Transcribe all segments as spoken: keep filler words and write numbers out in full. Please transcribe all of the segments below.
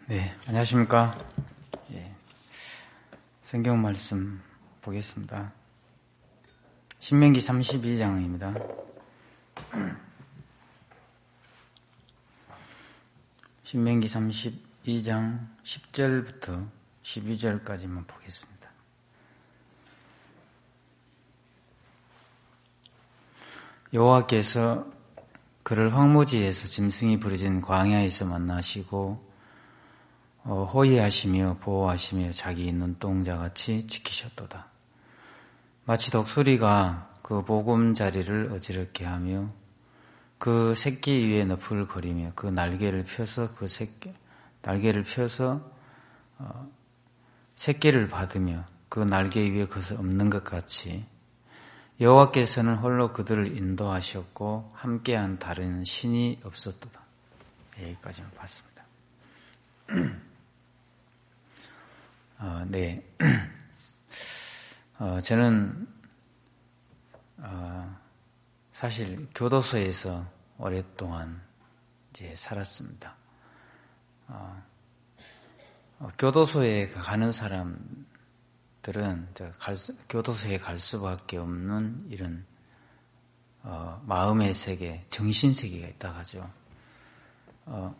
네, 안녕하십니까. 예, 성경 말씀 보겠습니다. 신명기 삼십이 장입니다. 신명기 삼십이 장 십 절부터 십이 절까지만 보겠습니다. 여호와께서 그를 황무지에서 짐승이 부르짖는 광야에서 만나시고 어, 호위하시며 보호하시며 자기 눈동자같이 지키셨도다. 마치 독수리가 그 보금자리를 어지럽게 하며 그 새끼 위에 너풀거리며 그 날개를 펴서 그 새끼 날개를 펴서 어, 새끼를 받으며 그 날개 위에 그것을 엎는 것 같이 여호와께서는 홀로 그들을 인도하셨고 함께한 다른 신이 없었도다. 여기까지만 봤습니다. 어, 네, 어, 저는 어, 사실 교도소에서 오랫동안 이제 살았습니다. 어, 어, 교도소에 가는 사람들은 갈 수, 교도소에 갈 수밖에 없는 이런 어, 마음의 세계, 정신 세계가 있다고 하죠. 어,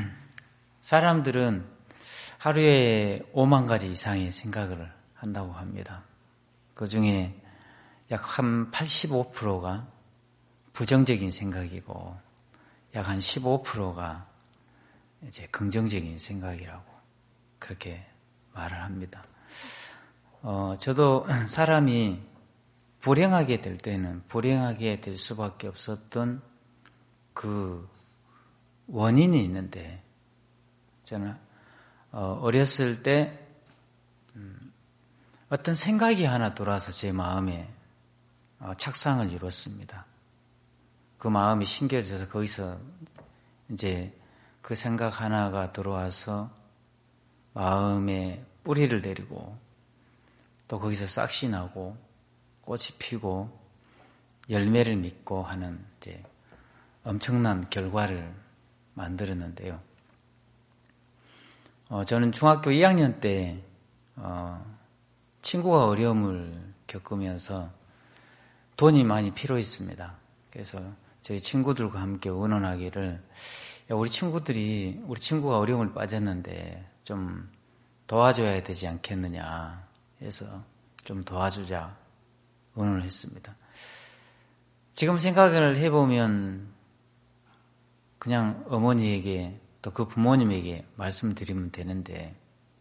사람들은 하루에 오만 가지 이상의 생각을 한다고 합니다. 그 중에 약 한 팔십오 퍼센트가 부정적인 생각이고 약 한 십오 퍼센트가 이제 긍정적인 생각이라고 그렇게 말을 합니다. 어, 저도 사람이 불행하게 될 때는 불행하게 될 수밖에 없었던 그 원인이 있는데 저는 어, 어렸을 때 음, 어떤 생각이 하나 들어와서 제 마음에 어, 착상을 이뤘습니다. 그 마음이 심겨져서 거기서 이제 그 생각 하나가 들어와서 마음에 뿌리를 내리고 또 거기서 싹이 나고 꽃이 피고 열매를 맺고 하는 이제 엄청난 결과를 만들었는데요. 어, 저는 중학교 이 학년 때 어, 친구가 어려움을 겪으면서 돈이 많이 필요했습니다. 그래서 저희 친구들과 함께 의논하기를 야, 우리 친구들이 우리 친구가 어려움을 빠졌는데 좀 도와줘야 되지 않겠느냐 해서 좀 도와주자 의논을 했습니다. 지금 생각을 해보면 그냥 어머니에게 또 그 부모님에게 말씀드리면 되는데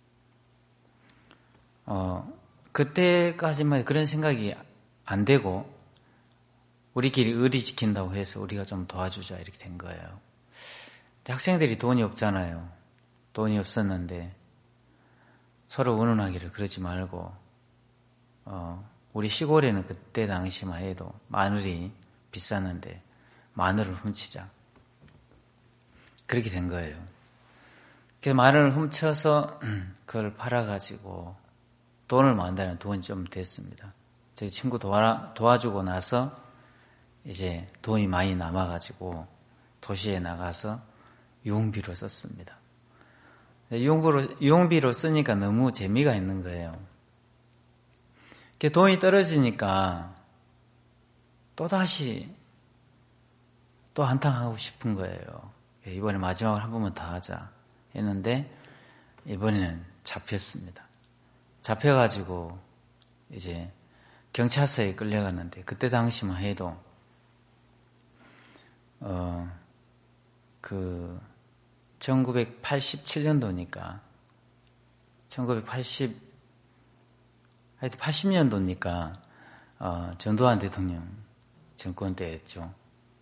어, 그때까지만 그런 생각이 안 되고 우리끼리 의리 지킨다고 해서 우리가 좀 도와주자 이렇게 된 거예요. 학생들이 돈이 없잖아요. 돈이 없었는데 서로 의논하기를 그러지 말고 어, 우리 시골에는 그때 당시만 해도 마늘이 비쌌는데 마늘을 훔치자. 그렇게 된 거예요. 그래서 마늘을 훔쳐서 그걸 팔아가지고 돈을 만드는 돈이 좀 됐습니다. 저희 친구 도와, 도와주고 나서 이제 돈이 많이 남아가지고 도시에 나가서 유흥비로 썼습니다. 유흥비로, 유흥비로 쓰니까 너무 재미가 있는 거예요. 돈이 떨어지니까 또다시 또 한탕 하고 싶은 거예요. 이번에 마지막으로 한 번만 더 하자 했는데 이번에는 잡혔습니다. 잡혀가지고 이제 경찰서에 끌려갔는데 그때 당시만 해도 어, 그 천구백팔십칠 년도니까 천구백팔십 하여튼 팔십 년도니까 어, 전두환 대통령 정권 때였죠.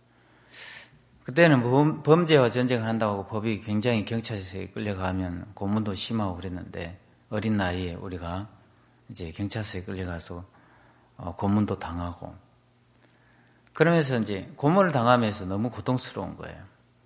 그때는 범, 범죄와 전쟁을 한다고 법이 굉장히 경찰서에 끌려가면 고문도 심하고 그랬는데 어린 나이에 우리가 이제 경찰서에 끌려가서 어, 고문도 당하고 그러면서 이제 고문을 당하면서 너무 고통스러운 거예요.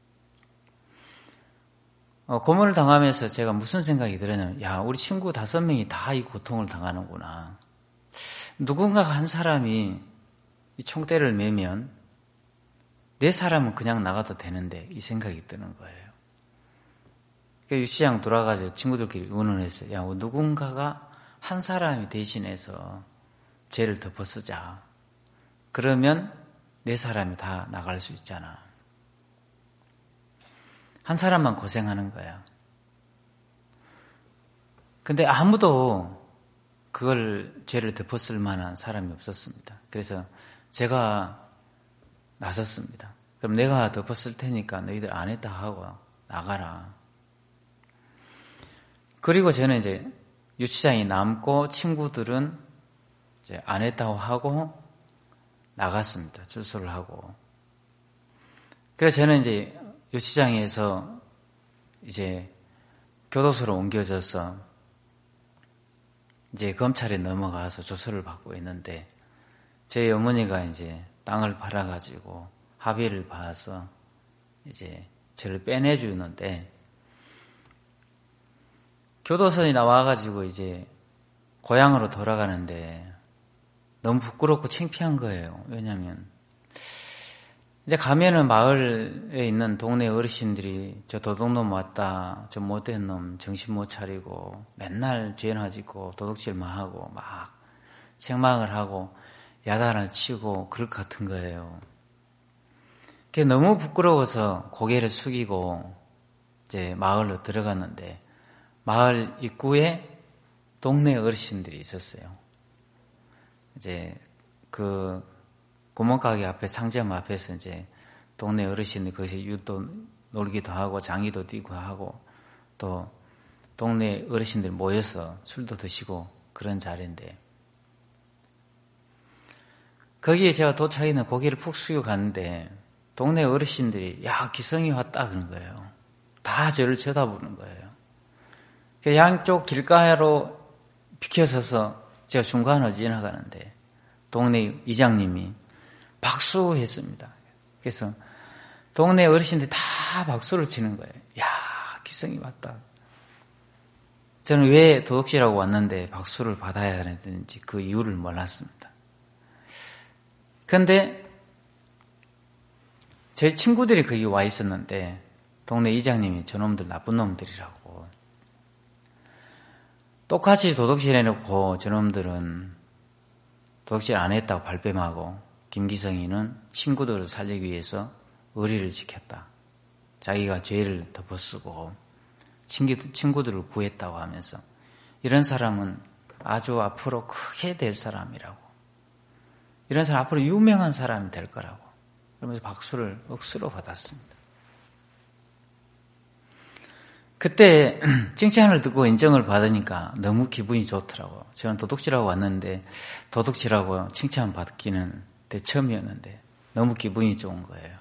어, 고문을 당하면서 제가 무슨 생각이 들었냐면 야 우리 친구 다섯 명이 다 이 고통을 당하는구나. 누군가가 한 사람이 이 총대를 매면 내 사람은 그냥 나가도 되는데 이 생각이 드는 거예요. 유치장 돌아가서 친구들끼리 의논했어요. 야, 누군가가 한 사람이 대신해서 죄를 덮어쓰자. 그러면 네 사람이 다 나갈 수 있잖아. 한 사람만 고생하는 거야. 근데 아무도 그걸 죄를 덮었을 만한 사람이 없었습니다. 그래서 제가 나섰습니다. 그럼 내가 덮었을 테니까 너희들 안 했다 하고 나가라. 그리고 저는 이제 유치장이 남고 친구들은 이제 안 했다고 하고 나갔습니다. 출소를 하고. 그래서 저는 이제 유치장에서 이제 교도소로 옮겨져서 이제 검찰에 넘어가서 조서를 받고 있는데 저희 어머니가 이제 땅을 팔아가지고 합의를 봐서 이제 저를 빼내주는데 교도소에 나와가지고 이제 고향으로 돌아가는데 너무 부끄럽고 창피한 거예요. 왜냐하면 이제 가면은 마을에 있는 동네 어르신들이 저 도둑놈 왔다, 저 못된 놈 정신 못 차리고 맨날 죄나 짓고 도둑질만 하고 막 책망을 하고 야단을 치고 그럴 것 같은 거예요. 그게 너무 부끄러워서 고개를 숙이고 이제 마을로 들어갔는데 마을 입구에 동네 어르신들이 있었어요. 이제 그 구멍가게 앞에 상점 앞에서 이제 동네 어르신들 거기서 유도 놀기도 하고 장기도 뛰고 하고 또 동네 어르신들 모여서 술도 드시고 그런 자리인데 거기에 제가 도착해서 고개를 푹 숙여 갔는데 동네 어르신들이 야 기성이 왔다 그런 거예요. 다 저를 쳐다보는 거예요. 양쪽 길가로 비켜서서 제가 중간을 지나가는데 동네 이장님이 박수했습니다. 그래서 동네 어르신들이 다 박수를 치는 거예요. 야, 기성이 왔다. 저는 왜 도둑질하고 왔는데 박수를 받아야 하는지 그 이유를 몰랐습니다. 그런데 제 친구들이 거기 와 있었는데 동네 이장님이 저놈들 나쁜 놈들이라고 똑같이 도둑질 해놓고 저놈들은 도둑질 안 했다고 발뺌하고 김기성이는 친구들을 살리기 위해서 의리를 지켰다. 자기가 죄를 덮어쓰고 친구들을 구했다고 하면서 이런 사람은 아주 앞으로 크게 될 사람이라고. 이런 사람 앞으로 유명한 사람이 될 거라고. 그러면서 박수를 억수로 받았습니다. 그때 칭찬을 듣고 인정을 받으니까 너무 기분이 좋더라고요. 저는 도둑질하고 왔는데 도둑질하고 칭찬받기는 처음이었는데 너무 기분이 좋은 거예요.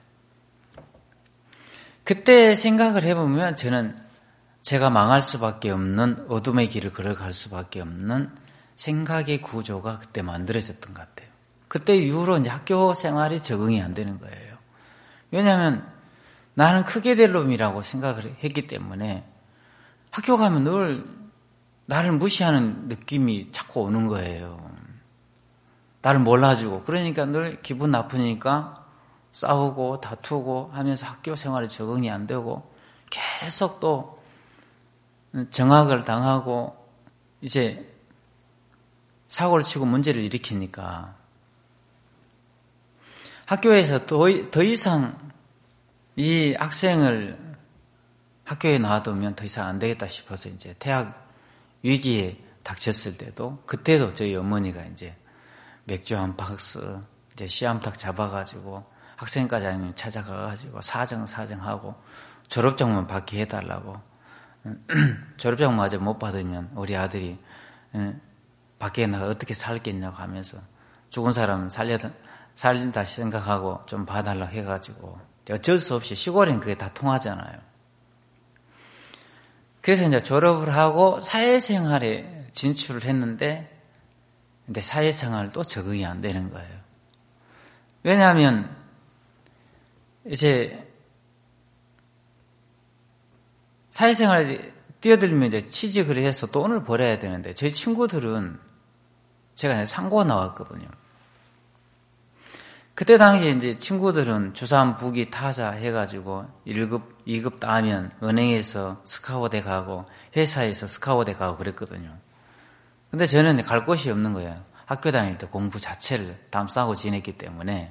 그때 생각을 해보면 저는 제가 망할 수밖에 없는 어둠의 길을 걸어갈 수밖에 없는 생각의 구조가 그때 만들어졌던 것 같아요. 그때 이후로 이제 학교 생활이 적응이 안 되는 거예요. 왜냐하면 나는 크게 될 놈이라고 생각을 했기 때문에 학교 가면 늘 나를 무시하는 느낌이 자꾸 오는 거예요. 나를 몰라주고 그러니까 늘 기분 나쁘니까 싸우고 다투고 하면서 학교 생활에 적응이 안 되고 계속 또 정학을 당하고 이제 사고를 치고 문제를 일으키니까 학교에서 더, 더 이상 이 학생을 학교에 놔두면 더 이상 안 되겠다 싶어서 이제 대학 위기에 닥쳤을 때도 그때도 저희 어머니가 이제 맥주 한 박스 이제 씨암탉 잡아가지고 학생과장님 찾아가가지고 사정 사정하고 졸업장만 받게 해달라고 졸업장마저 못 받으면 우리 아들이 밖에 나가 어떻게 살겠냐고 하면서 죽은 사람 살려 살린다 생각하고 좀 봐달라고 해가지고 어쩔 수 없이 시골엔 그게 다 통하잖아요. 그래서 이제 졸업을 하고 사회생활에 진출을 했는데 근데 사회생활도 적응이 안 되는 거예요. 왜냐하면 이제 사회생활에 뛰어들면 이제 취직을 해서 돈을 벌어야 되는데 저희 친구들은 제가 상고 나왔거든요. 그때 당시에 이제 친구들은 주산, 부기, 타자 해가지고 일 급, 이 급 따면 은행에서 스카우트에 가고 회사에서 스카우트에 가고 그랬거든요. 근데 저는 갈 곳이 없는 거예요. 학교 다닐 때 공부 자체를 담싸고 지냈기 때문에.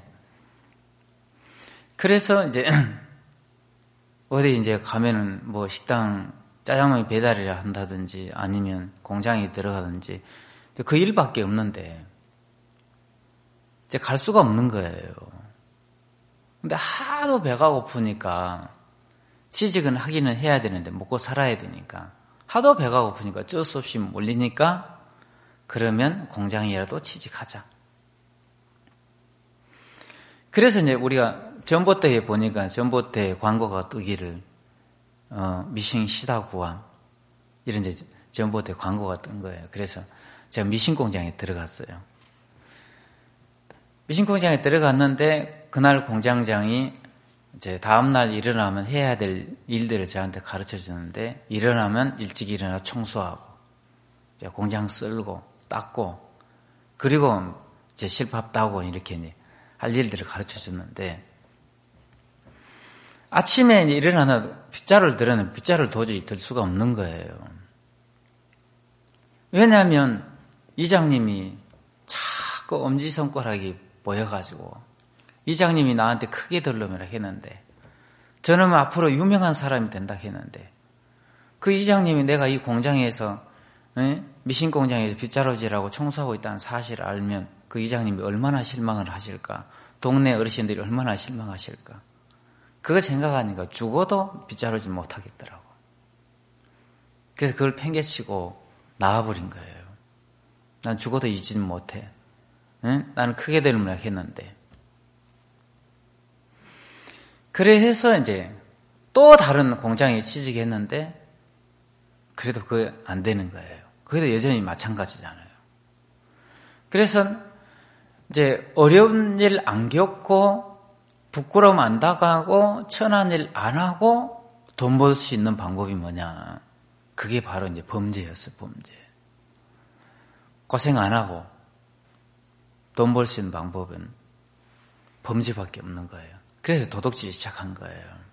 그래서 이제 어디 이제 가면은 뭐 식당 짜장면 배달이라 한다든지 아니면 공장에 들어가든지 그 일밖에 없는데 이제 갈 수가 없는 거예요. 근데 하도 배가 고프니까 취직은 하기는 해야 되는데 먹고 살아야 되니까 하도 배가 고프니까 어쩔 수 없이 몰리니까 그러면 공장이라도 취직하자. 그래서 이제 우리가 전봇대에 보니까 전봇대 광고가 뜨기를 어, 미싱 시다구와 이런 이제 전봇대 광고가 뜬 거예요. 그래서 제가 미싱 공장에 들어갔어요. 미싱 공장에 들어갔는데 그날 공장장이 이제 다음날 일어나면 해야 될 일들을 저한테 가르쳐 주는데 일어나면 일찍 일어나 청소하고 이제 공장 쓸고 닦고 그리고 이제 실밥 따고 이렇게 할 일들을 가르쳐 줬는데 아침에 일어나서 빗자루를 들었는데 빗자루를 도저히 들 수가 없는 거예요. 왜냐하면 이장님이 자꾸 엄지손가락이 보여가지고 이장님이 나한테 크게 들려면 했는데 저는 앞으로 유명한 사람이 된다 했는데 그 이장님이 내가 이 공장에서 에? 미싱 공장에서 빗자루질하고 청소하고 있다는 사실을 알면 그 이장님이 얼마나 실망을 하실까, 동네 어르신들이 얼마나 실망하실까. 그거 생각하니까 죽어도 빗자루질 못하겠더라고. 그래서 그걸 팽개치고 나와버린 거예요. 난 죽어도 잊지는 못해. 응? 나는 크게 되려면 했는데. 그래서 이제 또 다른 공장에 취직했는데 그래도 그게 안 되는 거예요. 그래도 여전히 마찬가지잖아요. 그래서 이제 어려운 일 안 겪고 부끄러움 안 당하고 천한 일 안 하고 돈 벌 수 있는 방법이 뭐냐? 그게 바로 이제 범죄였어요. 범죄. 고생 안 하고 돈 벌 수 있는 방법은 범죄밖에 없는 거예요. 그래서 도둑질이 시작한 거예요.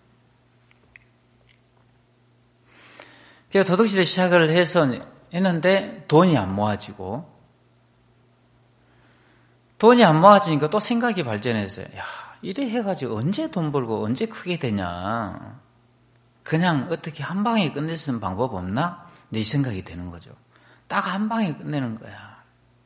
그래서 도둑질을 시작을 해서 했는데 돈이 안 모아지고 돈이 안 모아지니까 또 생각이 발전했어요. 야, 이래 해가지고 언제 돈 벌고 언제 크게 되냐. 그냥 어떻게 한 방에 끝낼 수 있는 방법 없나? 이 생각이 되는 거죠. 딱 한 방에 끝내는 거야.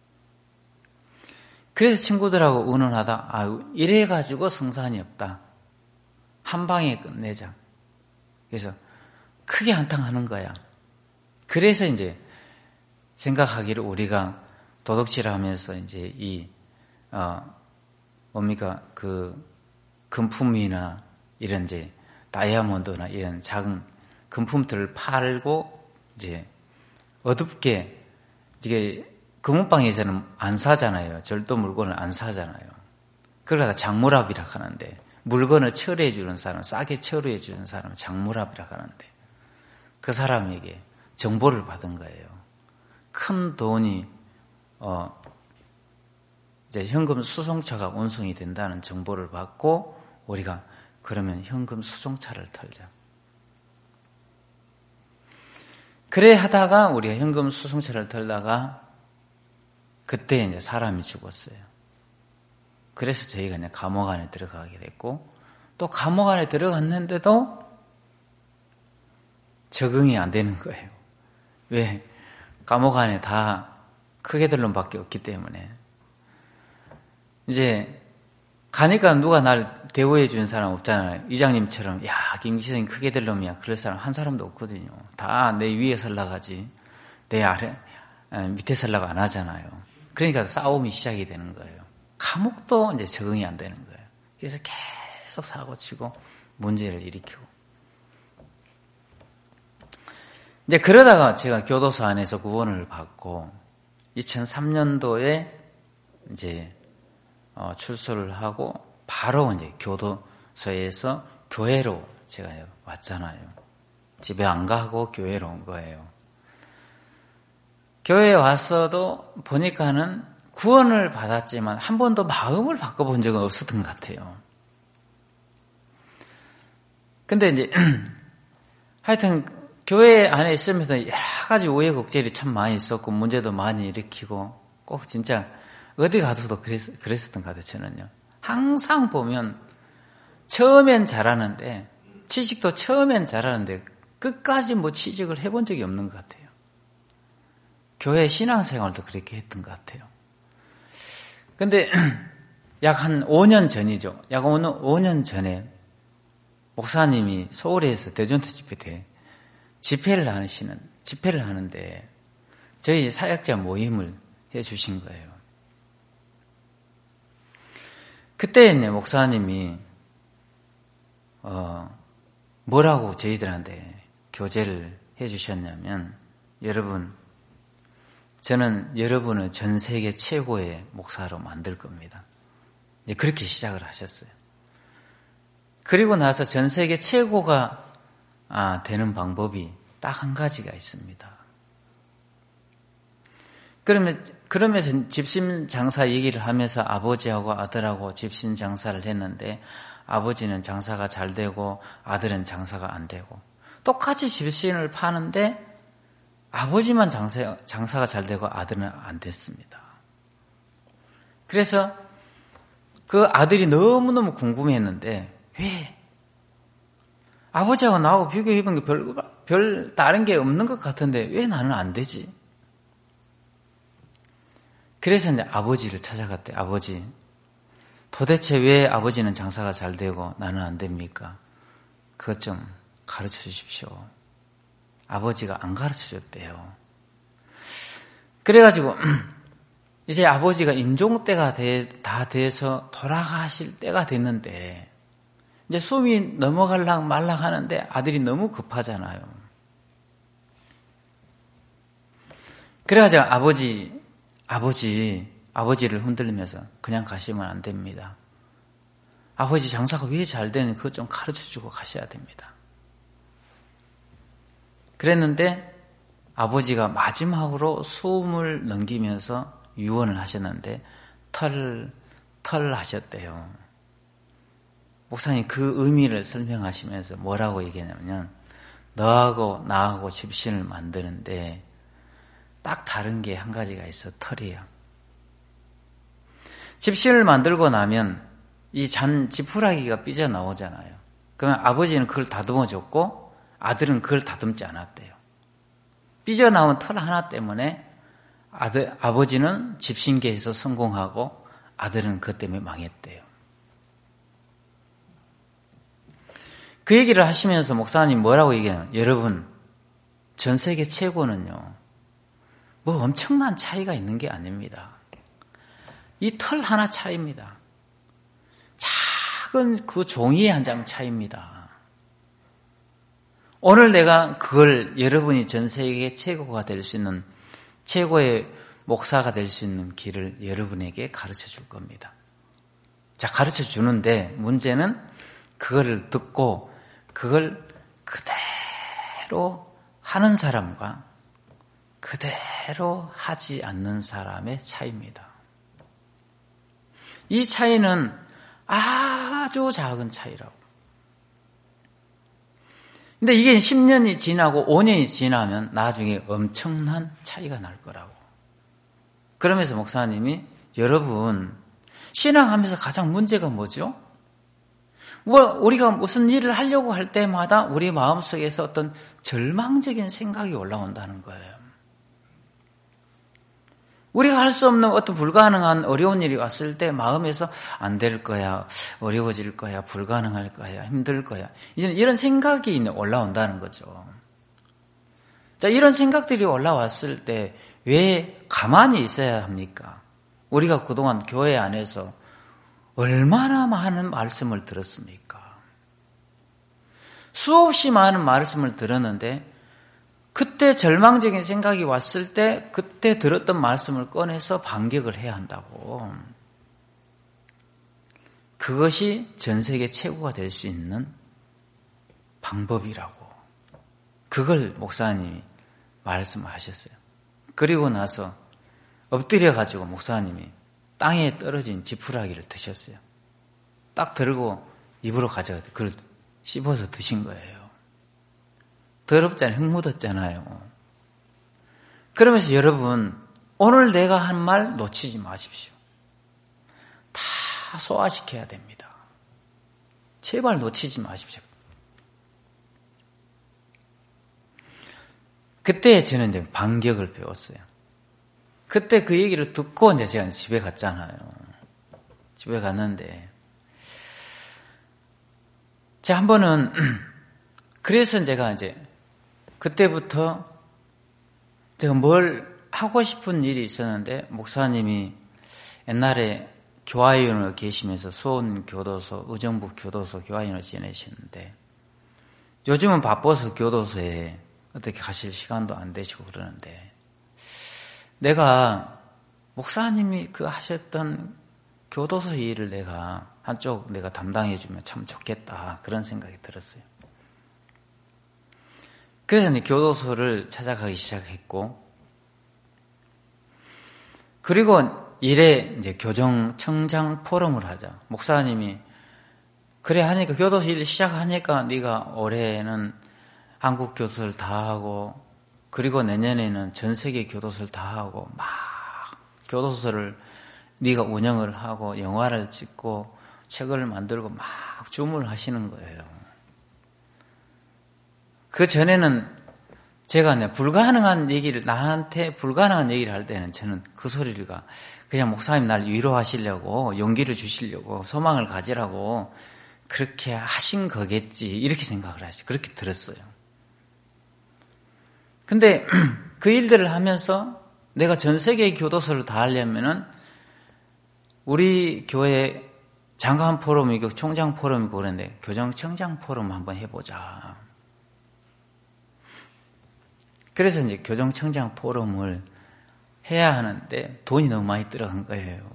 그래서 친구들하고 의논하다 아, 이래가지고 승산이 없다. 한 방에 끝내자. 그래서 크게 한탕하는 거야. 그래서 이제 생각하기를 우리가 도둑질하면서 이제 이 어, 뭡니까 그 금품이나 이런 이제 다이아몬드나 이런 작은 금품들을 팔고 이제 어둡게 이게 금은방에서는 안 사잖아요. 절도 물건을 안 사잖아요. 그러다가 장물합이라 하는데 물건을 처리해 주는 사람, 싸게 처리해 주는 사람은 장물합이라 하는데 그 사람에게 정보를 받은 거예요. 큰 돈이 어 이제 현금 수송차가 운송이 된다는 정보를 받고 우리가 그러면 현금 수송차를 털자. 그래 하다가 우리가 현금 수송차를 털다가 그때 이제 사람이 죽었어요. 그래서 저희가 이제 감옥 안에 들어가게 됐고 또 감옥 안에 들어갔는데도 적응이 안 되는 거예요. 왜? 감옥 안에 다 크게들론밖에 없기 때문에 이제 가니까 누가 날 대우해 주는 사람 없잖아요. 이장님처럼 야 김기성이 크게들놈이야 그럴 사람 한 사람도 없거든요. 다 내 위에 설라가지 내 아래 밑에 설라가 안 하잖아요. 그러니까 싸움이 시작이 되는 거예요. 감옥도 이제 적응이 안 되는 거예요. 그래서 계속 사고치고 문제를 일으키고 이제 그러다가 제가 교도소 안에서 구원을 받고 이천삼 년도에 이제 어, 출소를 하고 바로 이제 교도소에서 교회로 제가 왔잖아요. 집에 안 가고 교회로 온 거예요. 교회에 왔어도 보니까는 구원을 받았지만 한 번도 마음을 바꿔본 적은 없었던 것 같아요. 근데 이제 하여튼 교회 안에 있으면서 여러 가지 우여곡절이 참 많이 있었고 문제도 많이 일으키고 꼭 진짜 어디 가서도 그랬, 그랬었던 것 같아요. 저는요. 항상 보면 처음엔 잘하는데 취직도 처음엔 잘하는데 끝까지 뭐 취직을 해본 적이 없는 것 같아요. 교회 신앙생활도 그렇게 했던 것 같아요. 근데 약 한 오 년 전이죠. 약 오 년 전에 목사님이 서울에서 대전투 집회 때 집회를 하시는, 집회를 하는데 저희 사역자 모임을 해 주신 거예요. 그때 이제 목사님이, 어, 뭐라고 저희들한테 교제를 해 주셨냐면, 여러분, 저는 여러분을 전 세계 최고의 목사로 만들 겁니다. 이제 그렇게 시작을 하셨어요. 그리고 나서 전 세계 최고가 아, 되는 방법이 딱 한 가지가 있습니다. 그러면, 그러면서 집신 장사 얘기를 하면서 아버지하고 아들하고 집신 장사를 했는데 아버지는 장사가 잘 되고 아들은 장사가 안 되고 똑같이 집신을 파는데 아버지만 장사, 장사가 잘 되고 아들은 안 됐습니다. 그래서 그 아들이 너무너무 궁금해했는데 왜 아버지하고 나하고 비교해본 게 별, 별 다른 게 없는 것 같은데 왜 나는 안 되지? 그래서 이제 아버지를 찾아갔대. 아버지, 도대체 왜 아버지는 장사가 잘 되고 나는 안 됩니까? 그것 좀 가르쳐 주십시오. 아버지가 안 가르쳐 줬대요. 그래가지고 이제 아버지가 임종 때가 다 돼서 돌아가실 때가 됐는데 이제 숨이 넘어갈락 말락 하는데 아들이 너무 급하잖아요. 그래가지고 아버지, 아버지, 아버지를 흔들면서 그냥 가시면 안 됩니다. 아버지 장사가 왜 잘 되는지 그것 좀 가르쳐주고 가셔야 됩니다. 그랬는데 아버지가 마지막으로 숨을 넘기면서 유언을 하셨는데 털, 털 하셨대요. 목사님 그 의미를 설명하시면서 뭐라고 얘기하냐면 너하고 나하고 집신을 만드는데 딱 다른 게 한 가지가 있어. 털이에요. 집신을 만들고 나면 이 잔 지푸라기가 삐져나오잖아요. 그러면 아버지는 그걸 다듬어 줬고 아들은 그걸 다듬지 않았대요. 삐져나온 털 하나 때문에 아들, 아버지는 집신계에서 성공하고 아들은 그것 때문에 망했대요. 그 얘기를 하시면서 목사님 뭐라고 얘기하냐면 여러분 전 세계 최고는요 뭐 엄청난 차이가 있는 게 아닙니다. 이 털 하나 차이입니다. 작은 그 종이 한 장 차이입니다. 오늘 내가 그걸 여러분이 전 세계 최고가 될 수 있는 최고의 목사가 될 수 있는 길을 여러분에게 가르쳐 줄 겁니다. 자, 가르쳐 주는데 문제는 그거를 듣고 그걸 그대로 하는 사람과 그대로 하지 않는 사람의 차이입니다. 이 차이는 아주 작은 차이라고. 근데 이게 십 년이 지나고 오 년이 지나면 나중에 엄청난 차이가 날 거라고. 그러면서 목사님이 여러분 신앙하면서 가장 문제가 뭐죠? 뭐 우리가 무슨 일을 하려고 할 때마다 우리 마음속에서 어떤 절망적인 생각이 올라온다는 거예요. 우리가 할 수 없는 어떤 불가능한 어려운 일이 왔을 때 마음에서 안 될 거야, 어려워질 거야, 불가능할 거야, 힘들 거야. 이런 생각이 올라온다는 거죠. 자, 이런 생각들이 올라왔을 때 왜 가만히 있어야 합니까? 우리가 그동안 교회 안에서 얼마나 많은 말씀을 들었습니까? 수없이 많은 말씀을 들었는데 그때 절망적인 생각이 왔을 때 그때 들었던 말씀을 꺼내서 반격을 해야 한다고. 그것이 전 세계 최고가 될 수 있는 방법이라고. 그걸 목사님이 말씀하셨어요. 그리고 나서 엎드려가지고 목사님이 땅에 떨어진 지푸라기를 드셨어요. 딱 들고 입으로 가져가 그걸 씹어서 드신 거예요. 더럽잖아요. 흙 묻었잖아요. 그러면서 여러분, 오늘 내가 한 말 놓치지 마십시오. 다 소화시켜야 됩니다. 제발 놓치지 마십시오. 그때 저는 이제 반격을 배웠어요. 그때 그 얘기를 듣고 이제 제가 집에 갔잖아요. 집에 갔는데, 제가 한 번은, 그래서 제가 이제, 그때부터 제가 뭘 하고 싶은 일이 있었는데, 목사님이 옛날에 교화위원으로 계시면서 수원교도소, 의정부 교도소 교화위원으로 지내시는데, 요즘은 바빠서 교도소에 어떻게 가실 시간도 안 되시고 그러는데, 내가 목사님이 그 하셨던 교도소 일을 내가 한쪽 내가 담당해주면 참 좋겠다 그런 생각이 들었어요. 그래서 이제 교도소를 찾아가기 시작했고, 그리고 일에 이제 교정청장 포럼을 하자. 목사님이 그래 하니까 교도소 일 시작하니까 네가 올해는 한국 교도소를 다 하고, 그리고 내년에는 전 세계 교도소를 다 하고, 막 교도소를 네가 운영을 하고 영화를 찍고 책을 만들고 막 주문을 하시는 거예요. 그 전에는 제가 이제 불가능한 얘기를, 나한테 불가능한 얘기를 할 때는 저는 그 소리가 그냥 목사님 날 위로하시려고, 용기를 주시려고, 소망을 가지라고 그렇게 하신 거겠지 이렇게 생각을 하시, 그렇게 들었어요. 근데 그 일들을 하면서 내가 전 세계 교도소를 다 하려면은 우리 교회 장관 포럼이고 총장 포럼이고 그런데 교정청장 포럼 한번 해보자. 그래서 이제 교정청장 포럼을 해야 하는데 돈이 너무 많이 들어간 거예요.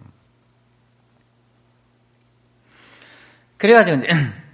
그래가지고 이제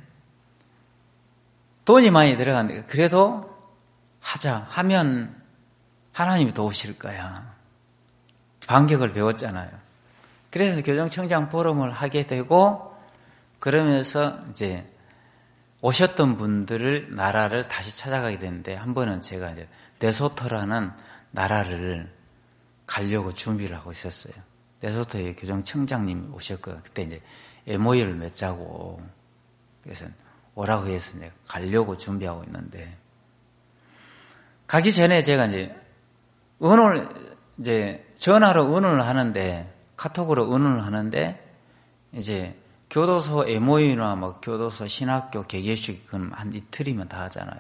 돈이 많이 들어갔는데 그래도 하자 하면 하나님이 도우실 거야. 반격을 배웠잖아요. 그래서 교정청장 포럼을 하게 되고, 그러면서 이제 오셨던 분들을, 나라를 다시 찾아가게 되는데, 한 번은 제가 이제 레소토라는 나라를 가려고 준비를 하고 있었어요. 레소토의 교정청장님이 오셨거든요. 그때 이제 엠오유를 맺자고, 그래서 오라고 해서 이제 가려고 준비하고 있는데, 가기 전에 제가 이제 의논을, 이제 전화로 의논을 하는데, 카톡으로 의논을 하는데, 이제 교도소 엠오유나 뭐 교도소 신학교 개교식 그건 한 이틀이면 다 하잖아요.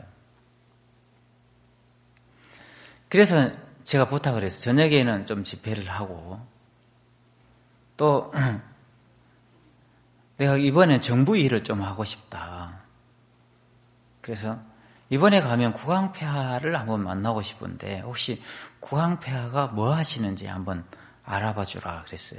그래서 제가 부탁을 해서 저녁에는 좀 집회를 하고, 또 내가 이번에 정부 일을 좀 하고 싶다. 그래서 이번에 가면 구강폐하를 한번 만나고 싶은데 혹시 구강폐하가 뭐 하시는지 한번 알아봐 주라 그랬어요.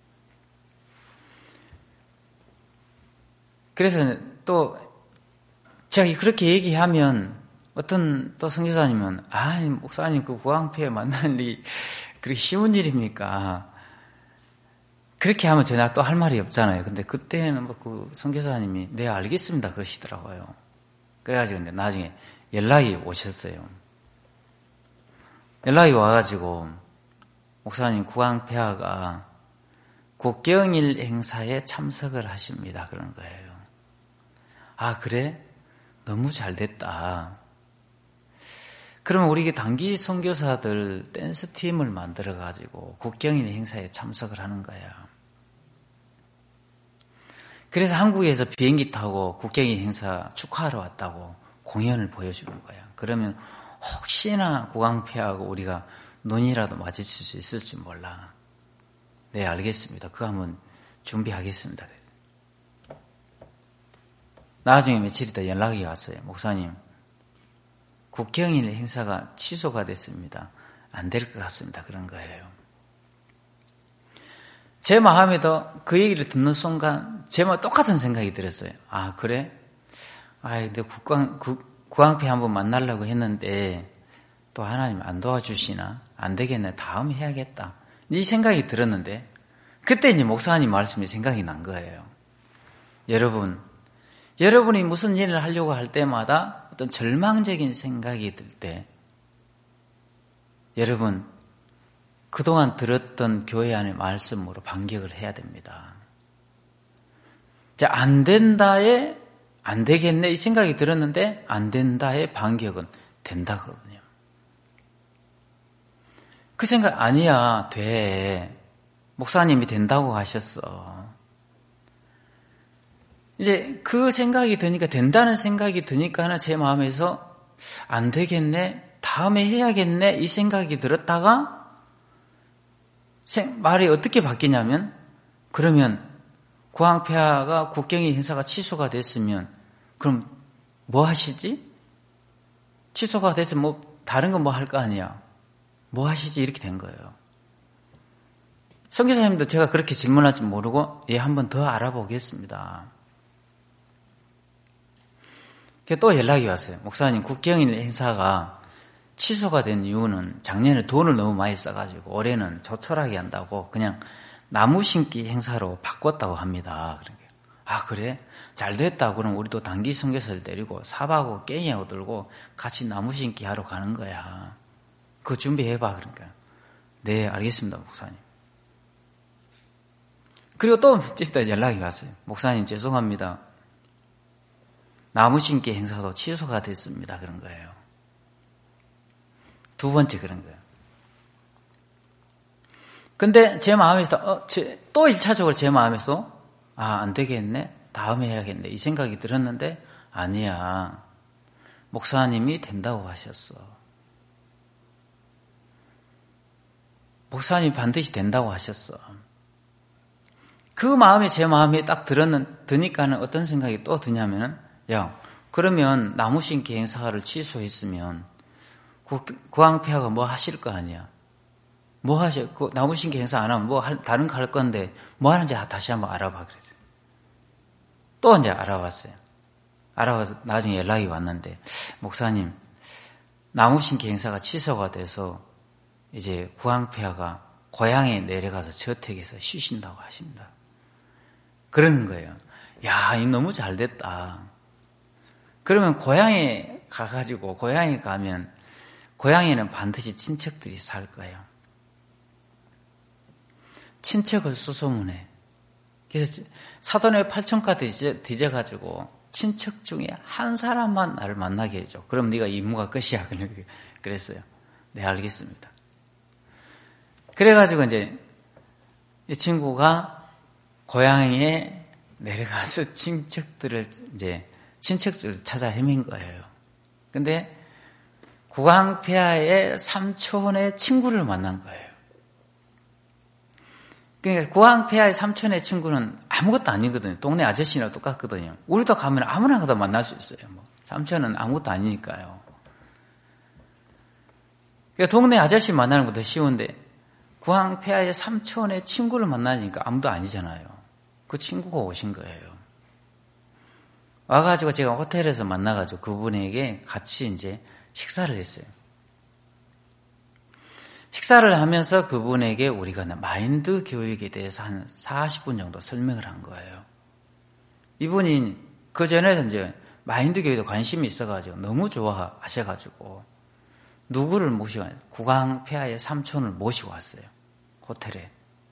그래서 또 제가 그렇게 얘기하면 어떤 또 선교사님은 아 목사님 그 구강폐하 만나는 일이 그렇게 쉬운 일입니까? 그렇게 하면 제가 또 할 말이 없잖아요. 근데 그때는 뭐 그 선교사님이 네 알겠습니다 그러시더라고요. 그래가지고 근데 나중에 연락이 오셨어요. 연락이 와가지고 목사님 구강폐하가 국경일 행사에 참석을 하십니다. 그런 거예요. 아 그래? 너무 잘 됐다. 그러면 우리 단기 선교사들 댄스 팀을 만들어가지고 국경일 행사에 참석을 하는 거야. 그래서 한국에서 비행기 타고 국경일 행사 축하하러 왔다고 공연을 보여주는 거야. 그러면 혹시나 구강폐하고 우리가 눈이라도 마주칠 수 있을지 몰라. 네, 알겠습니다. 그거 한번 준비하겠습니다. 나중에 며칠 있다 연락이 왔어요. 목사님, 국경일 행사가 취소가 됐습니다. 안 될 것 같습니다. 그런 거예요. 제 마음에도 그 얘기를 듣는 순간 제 마음 똑같은 생각이 들었어요. 아 그래? 아 근데 국광 구강폐 한번 만나려고 했는데 또 하나님 안 도와주시나? 안 되겠네. 다음 해야겠다. 이 생각이 들었는데 그때 이제 목사님 말씀이 생각이 난 거예요. 여러분, 여러분이 무슨 일을 하려고 할 때마다 어떤 절망적인 생각이 들 때 여러분 그동안 들었던 교회 안의 말씀으로 반격을 해야 됩니다. 자, 안 된다에 안 되겠네 이 생각이 들었는데 안 된다의 반격은 된다거든요. 그 생각 아니야 돼. 목사님이 된다고 하셨어. 이제 그 생각이 드니까 된다는 생각이 드니까는 제 마음에서 안 되겠네 다음에 해야겠네 이 생각이 들었다가 말이 어떻게 바뀌냐면 그러면 구황폐하가 국경의 행사가 취소가 됐으면 그럼 뭐 하시지? 취소가 됐으면 뭐 다른 건 뭐 할 거 아니야. 뭐 하시지? 이렇게 된 거예요. 선교사님도 제가 그렇게 질문할 줄 모르고 예, 한 번 더 알아보겠습니다. 또 연락이 왔어요. 목사님 국경일 행사가 취소가 된 이유는 작년에 돈을 너무 많이 써가지고 올해는 조촐하게 한다고 그냥 나무 심기 행사로 바꿨다고 합니다. 그러니까 아 그래? 잘 됐다. 그럼 우리도 단기 선교사를 데리고 사바하고 깽이하고 들고 같이 나무 심기 하러 가는 거야. 그거 준비해봐. 그러니까 네 알겠습니다 목사님. 그리고 또 며칠 때 연락이 왔어요. 목사님 죄송합니다. 나무 심기 행사도 취소가 됐습니다. 그런 거예요. 두 번째 그런 거예요. 근데 제 마음에서 어, 제, 또 일차적으로 제 마음에서 아, 안 되겠네. 다음에 해야겠네. 이 생각이 들었는데 아니야. 목사님이 된다고 하셨어. 목사님 반드시 된다고 하셨어. 그 마음이 제 마음에 딱 들었는, 드니까는 어떤 생각이 또 드냐면은 야, 그러면 나무 심기 행사를 취소했으면 구황폐하가 뭐 하실 거 아니야. 뭐 하실, 그 나무 심기 행사 안 하면 뭐 할, 다른 거 할 건데 뭐 하는지 다시 한번 알아봐. 그랬어요. 또 이제 알아봤어요. 알아봐서 나중에 연락이 왔는데 목사님, 나무 심기 행사가 취소가 돼서 이제 구황폐하가 고향에 내려가서 저택에서 쉬신다고 하십니다. 그러는 거예요. 야, 이 너무 잘 됐다. 그러면 고향에 가가지고 고향에 가면 고향에는 반드시 친척들이 살 거예요. 친척을 수소문해. 그래서 사돈의 팔촌까지 뒤져가지고 친척 중에 한 사람만 나를 만나게 해줘. 그럼 네가 임무가 끝이야. 그랬어요. 네, 알겠습니다. 그래가지고 이제 이 친구가 고향에 내려가서 친척들을 이제 친척들을 찾아 헤맨 거예요. 근데 구황폐하의 삼촌의 친구를 만난 거예요. 그러니까 구황폐하의 삼촌의 친구는 아무것도 아니거든요. 동네 아저씨랑 똑같거든요. 우리도 가면 아무나 가도 만날 수 있어요. 뭐. 삼촌은 아무것도 아니니까요. 그러니까 동네 아저씨 만나는 것도 쉬운데 구황폐하의 삼촌의 친구를 만나니까 아무도 아니잖아요. 그 친구가 오신 거예요. 와가지고 제가 호텔에서 만나가지고 그분에게 같이 이제 식사를 했어요. 식사를 하면서 그분에게 우리가 마인드 교육에 대해서 한 사십 분 정도 설명을 한 거예요. 이분이 그 전에는 이제 마인드 교육에 관심이 있어가지고 너무 좋아하셔가지고 누구를 모시고 왔어요? 구황폐하의 삼촌을 모시고 왔어요. 호텔에.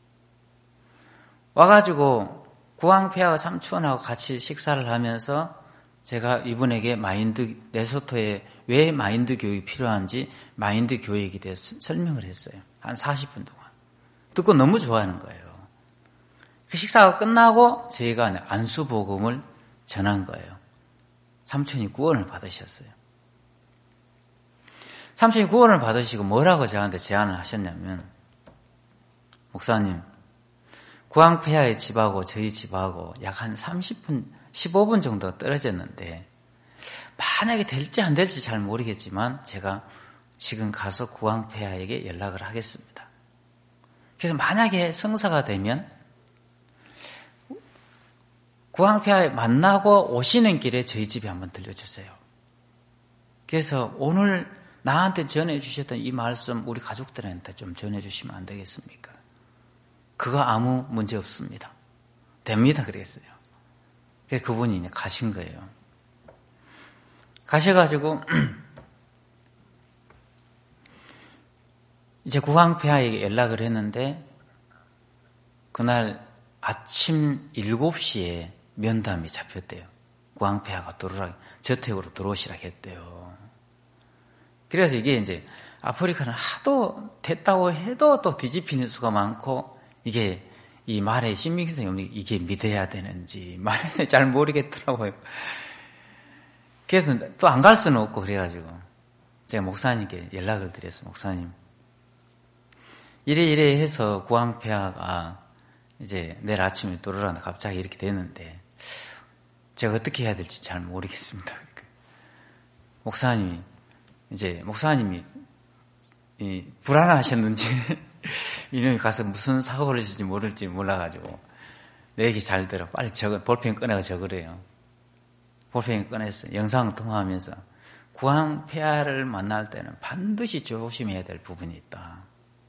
와가지고 구황폐하 삼촌하고 같이 식사를 하면서 제가 이분에게 마인드, 레소토에 왜 마인드 교육이 필요한지 마인드 교육에 대해서 설명을 했어요. 한 사십 분 동안. 듣고 너무 좋아하는 거예요. 그 식사가 끝나고 제가 안수복음을 전한 거예요. 삼촌이 구원을 받으셨어요. 삼촌이 구원을 받으시고 뭐라고 저한테 제안을 하셨냐면 목사님, 구황폐하의 집하고 저희 집하고 약 한 삼십 분, 십오 분 정도 떨어졌는데 만약에 될지 안 될지 잘 모르겠지만 제가 지금 가서 구황폐하에게 연락을 하겠습니다. 그래서 만약에 성사가 되면 구황폐하에 만나고 오시는 길에 저희 집에 한번 들려주세요. 그래서 오늘 나한테 전해주셨던 이 말씀 우리 가족들한테 좀 전해주시면 안 되겠습니까? 그거 아무 문제 없습니다. 됩니다. 그랬어요. 그래서 그분이 이제 가신 거예요. 가셔가지고 이제 구황폐하에게 연락을 했는데 그날 아침 일곱 시에 면담이 잡혔대요. 구황폐하가 들어오라, 저택으로 들어오시라 했대요. 그래서 이게 이제 아프리카는 하도 됐다고 해도 또 뒤집히는 수가 많고 이게 이 말의 신빙성이 없는 이게 믿어야 되는지 말을 잘 모르겠더라고요. 그래서 또 안 갈 수는 없고 그래가지고 제가 목사님께 연락을 드렸어요. 목사님 이래 이래 해서 구황폐하가 이제 내일 아침에 들어오라는데 갑자기 이렇게 됐는데 제가 어떻게 해야 될지 잘 모르겠습니다. 목사님이 이제 목사님이 이 불안하셨는지 이놈이 가서 무슨 사고를 했을지 모를지 몰라가지고 내 얘기 잘 들어 빨리 적어 볼펜 꺼내서 적으래요. 볼펜 꺼내서 영상 통화하면서 구황폐하를 만날 때는 반드시 조심해야 될 부분이 있다.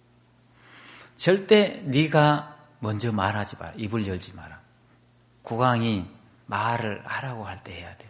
절대 네가 먼저 말하지 마라. 입을 열지 마라. 국왕이 말을 하라고 할 때 해야 돼.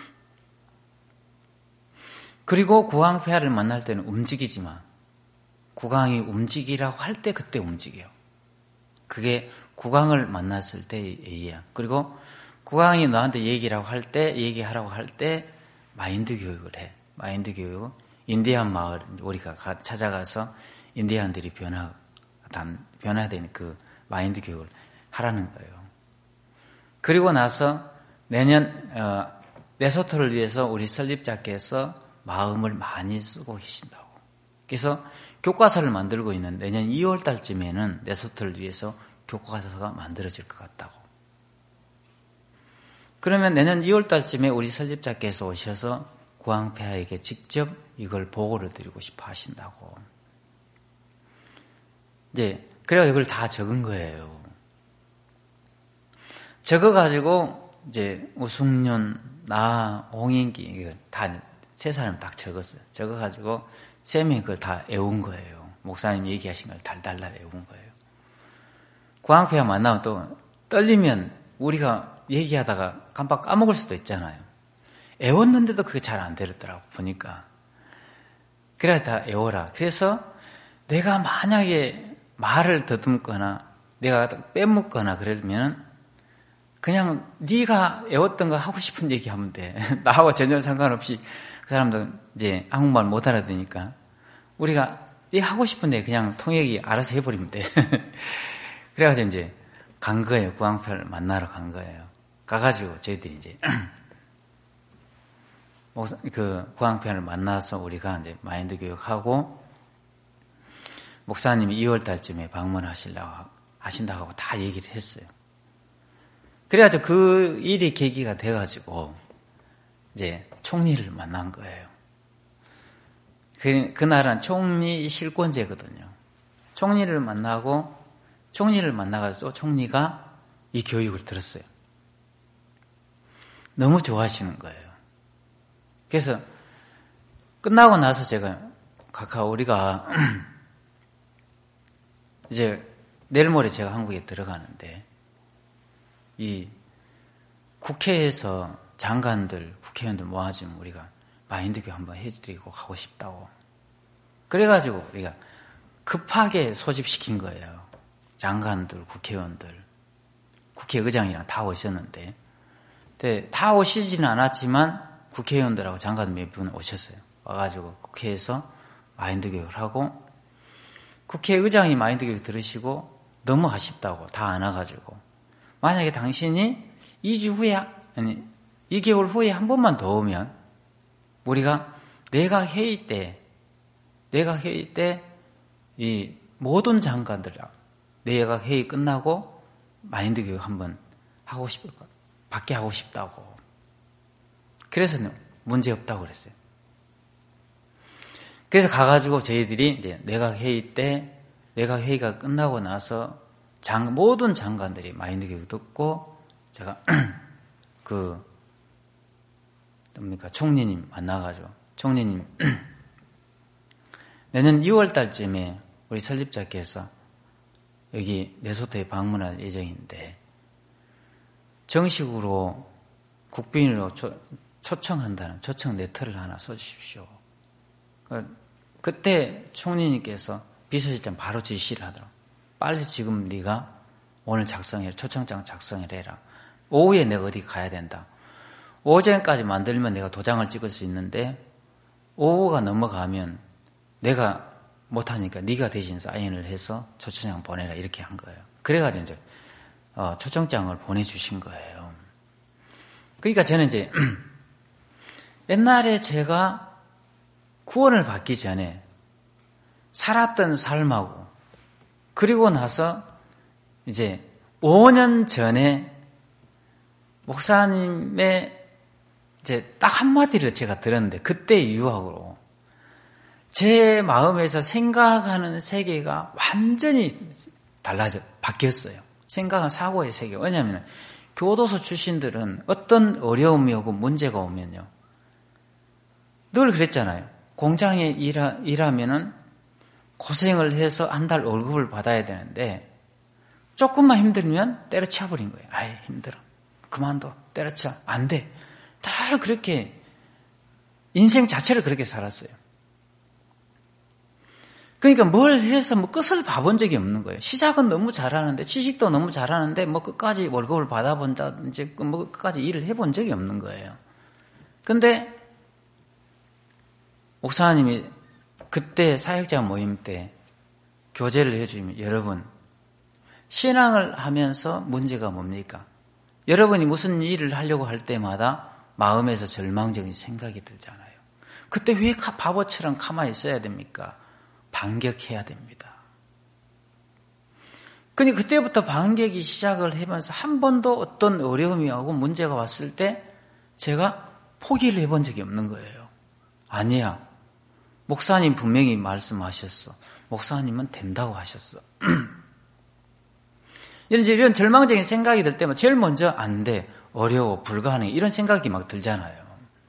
그리고 구황폐하를 만날 때는 움직이지 마. 국왕이 움직이라고 할 때 그때 움직여. 그게 국왕을 만났을 때의 예의야. 그리고 국왕이 너한테 얘기라고 할 때, 얘기하라고 할 때 마인드 교육을 해. 마인드 교육. 인디안 마을 우리가 찾아가서 인디안들이 변화, 변화된 그 마인드 교육을 하라는 거예요. 그리고 나서 내년 어, 레소토를 위해서 우리 설립자께서 마음을 많이 쓰고 계신다고. 그래서 교과서를 만들고 있는 내년 이월 달쯤에는 레소토를 위해서 교과서가 만들어질 것 같다고. 그러면 내년 이월 달쯤에 우리 설립자께서 오셔서 구황폐하에게 직접 이걸 보고를 드리고 싶어 하신다고. 이제 그래서 이걸 다 적은 거예요. 적어가지고 이제 우승윤, 나, 홍인기 이거 다 세 사람 딱 적었어요. 적어가지고 쌤이 그걸 다 외운 거예요. 목사님 얘기하신 걸 달달달 외운 거예요. 구황폐하 만나면 또 떨리면 우리가 얘기하다가 깜빡 까먹을 수도 있잖아요. 외웠는데도 그게 잘 안 되더라고 보니까. 그래야 다 외워라. 그래서 내가 만약에 말을 더듬거나 내가 빼먹거나 그러면 그냥 네가 외웠던 거 하고 싶은 얘기 하면 돼. 나하고 전혀 상관없이 그 사람도 이제 한국말 못 알아듣으니까 우리가 네 하고 싶은 얘기 그냥 통역이 알아서 해버리면 돼. 그래가지고 이제 간 거예요. 구황폐하를 만나러 간 거예요. 가가지고 저희들이 이제 그 구황폐하를 만나서 우리가 이제 마인드 교육하고 목사님이 이월 달쯤에 방문하시려고 하신다고 하고 다 얘기를 했어요. 그래가지고 그 일이 계기가 돼가지고 이제 총리를 만난 거예요. 그, 그날은 총리 실권제거든요. 총리를 만나고 총리를 만나가지고 총리가 이 교육을 들었어요. 너무 좋아하시는 거예요. 그래서 끝나고 나서 제가 각하 우리가 이제 내일 모레 제가 한국에 들어가는데 이 국회에서 장관들, 국회의원들 모아주면 우리가 마인드 교육 한번 해드리고 가고 싶다고. 그래가지고 우리가 급하게 소집시킨 거예요. 장관들, 국회의원들, 국회의장이랑 다 오셨는데, 근데 다 오시지는 않았지만 국회의원들하고 장관 몇 분 오셨어요. 와가지고 국회에서 마인드 교육을 하고, 국회의장이 마인드 교육 들으시고 너무 아쉽다고 다 안 와가지고, 만약에 당신이 이 주 후에, 아니, 이 개월 후에 한 번만 더 오면, 우리가 내각 회의 때, 내각 회의 때, 이 모든 장관들, 내각 회의 끝나고 마인드 교육 한번 하고 싶을 것, 받게 하고 싶다고. 그래서 문제 없다고 그랬어요. 그래서 가가지고 저희들이 이제 내각 회의 때, 내각 회의가 끝나고 나서 장, 모든 장관들이 마인드 교육 듣고, 제가, 그, 뭡니까, 총리님 만나가지고, 총리님, 내년 이월 달쯤에 우리 설립자께서 여기 레소토에 방문할 예정인데 정식으로 국빈으로 초, 초청한다는 초청 레터를 하나 써주십시오. 그때 총리님께서 비서실장 바로 지시를 하더라고요. 빨리 지금 네가 오늘 작성해, 초청장 작성을 해라. 오후에 내가 어디 가야 된다. 오전까지 만들면 내가 도장을 찍을 수 있는데 오후가 넘어가면 내가 못하니까 네가 대신 사인을 해서 초청장 보내라 이렇게 한 거예요. 그래가지고 이제 어, 초청장을 보내주신 거예요. 그러니까 저는 이제 옛날에 제가 구원을 받기 전에 살았던 삶하고 그리고 나서 이제 오 년 전에 목사님의 이제 딱 한마디를 제가 들었는데 그때 이후하고 제 마음에서 생각하는 세계가 완전히 달라져 바뀌었어요. 생각한 사고의 세계. 왜냐하면 교도소 출신들은 어떤 어려움이 오고 문제가 오면요. 늘 그랬잖아요. 공장에 일하, 일하면은 고생을 해서 한 달 월급을 받아야 되는데 조금만 힘들면 때려쳐버린 거예요. 아이 힘들어. 그만둬. 때려쳐. 안 돼. 다 그렇게 인생 자체를 그렇게 살았어요. 그러니까 뭘 해서 뭐 끝을 봐본 적이 없는 거예요. 시작은 너무 잘하는데 취직도 너무 잘하는데 뭐 끝까지 월급을 받아본다든지 뭐 끝까지 일을 해본 적이 없는 거예요. 근데 목사님이 그때 사역자 모임 때 교제를 해주면 여러분 신앙을 하면서 문제가 뭡니까? 여러분이 무슨 일을 하려고 할 때마다 마음에서 절망적인 생각이 들잖아요. 그때 왜 바보처럼 가만히 있어야 됩니까? 반격해야 됩니다. 그러니까 그때부터 반격이 시작을 하면서 한 번도 어떤 어려움이 오고 문제가 왔을 때 제가 포기를 해본 적이 없는 거예요. 아니야. 목사님 분명히 말씀하셨어. 목사님은 된다고 하셨어. 이런, 이런 절망적인 생각이 들 때면 제일 먼저 안 돼, 어려워, 불가능해 이런 생각이 막 들잖아요.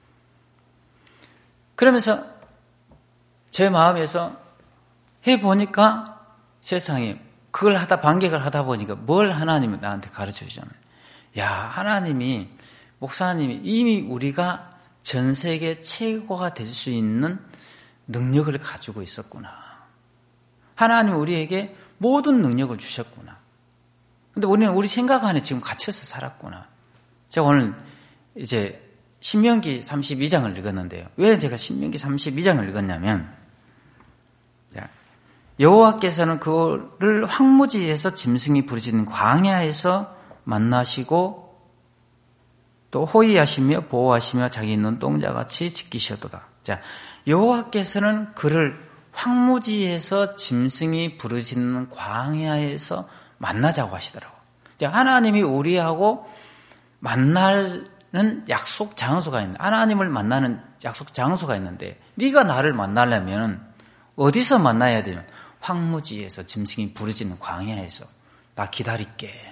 그러면서 제 마음에서 해보니까 세상에 그걸 하다 반격을 하다 보니까 뭘 하나님은 나한테 가르쳐 주잖아요. 야, 하나님이 목사님이 이미 우리가 전 세계 최고가 될 수 있는 능력을 가지고 있었구나. 하나님은 우리에게 모든 능력을 주셨구나. 근데 우리는 우리 생각 안에 지금 갇혀서 살았구나. 제가 오늘 이제 신명기 삼십이 장을 읽었는데요. 왜 제가 신명기 삼십이 장을 읽었냐면 여호와께서는 그를 황무지에서 짐승이 부르짖는 광야에서 만나시고 또 호위하시며 보호하시며 자기 눈동자같이 지키셨도다. 자, 여호와께서는 그를 황무지에서 짐승이 부르짖는 광야에서 만나자고 하시더라고. 하나님이 우리하고 만나는 약속 장소가 있는데 하나님을 만나는 약속 장소가 있는데 네가 나를 만나려면 어디서 만나야 되면 황무지에서 짐승이 부르짖는 광야에서 나 기다릴게.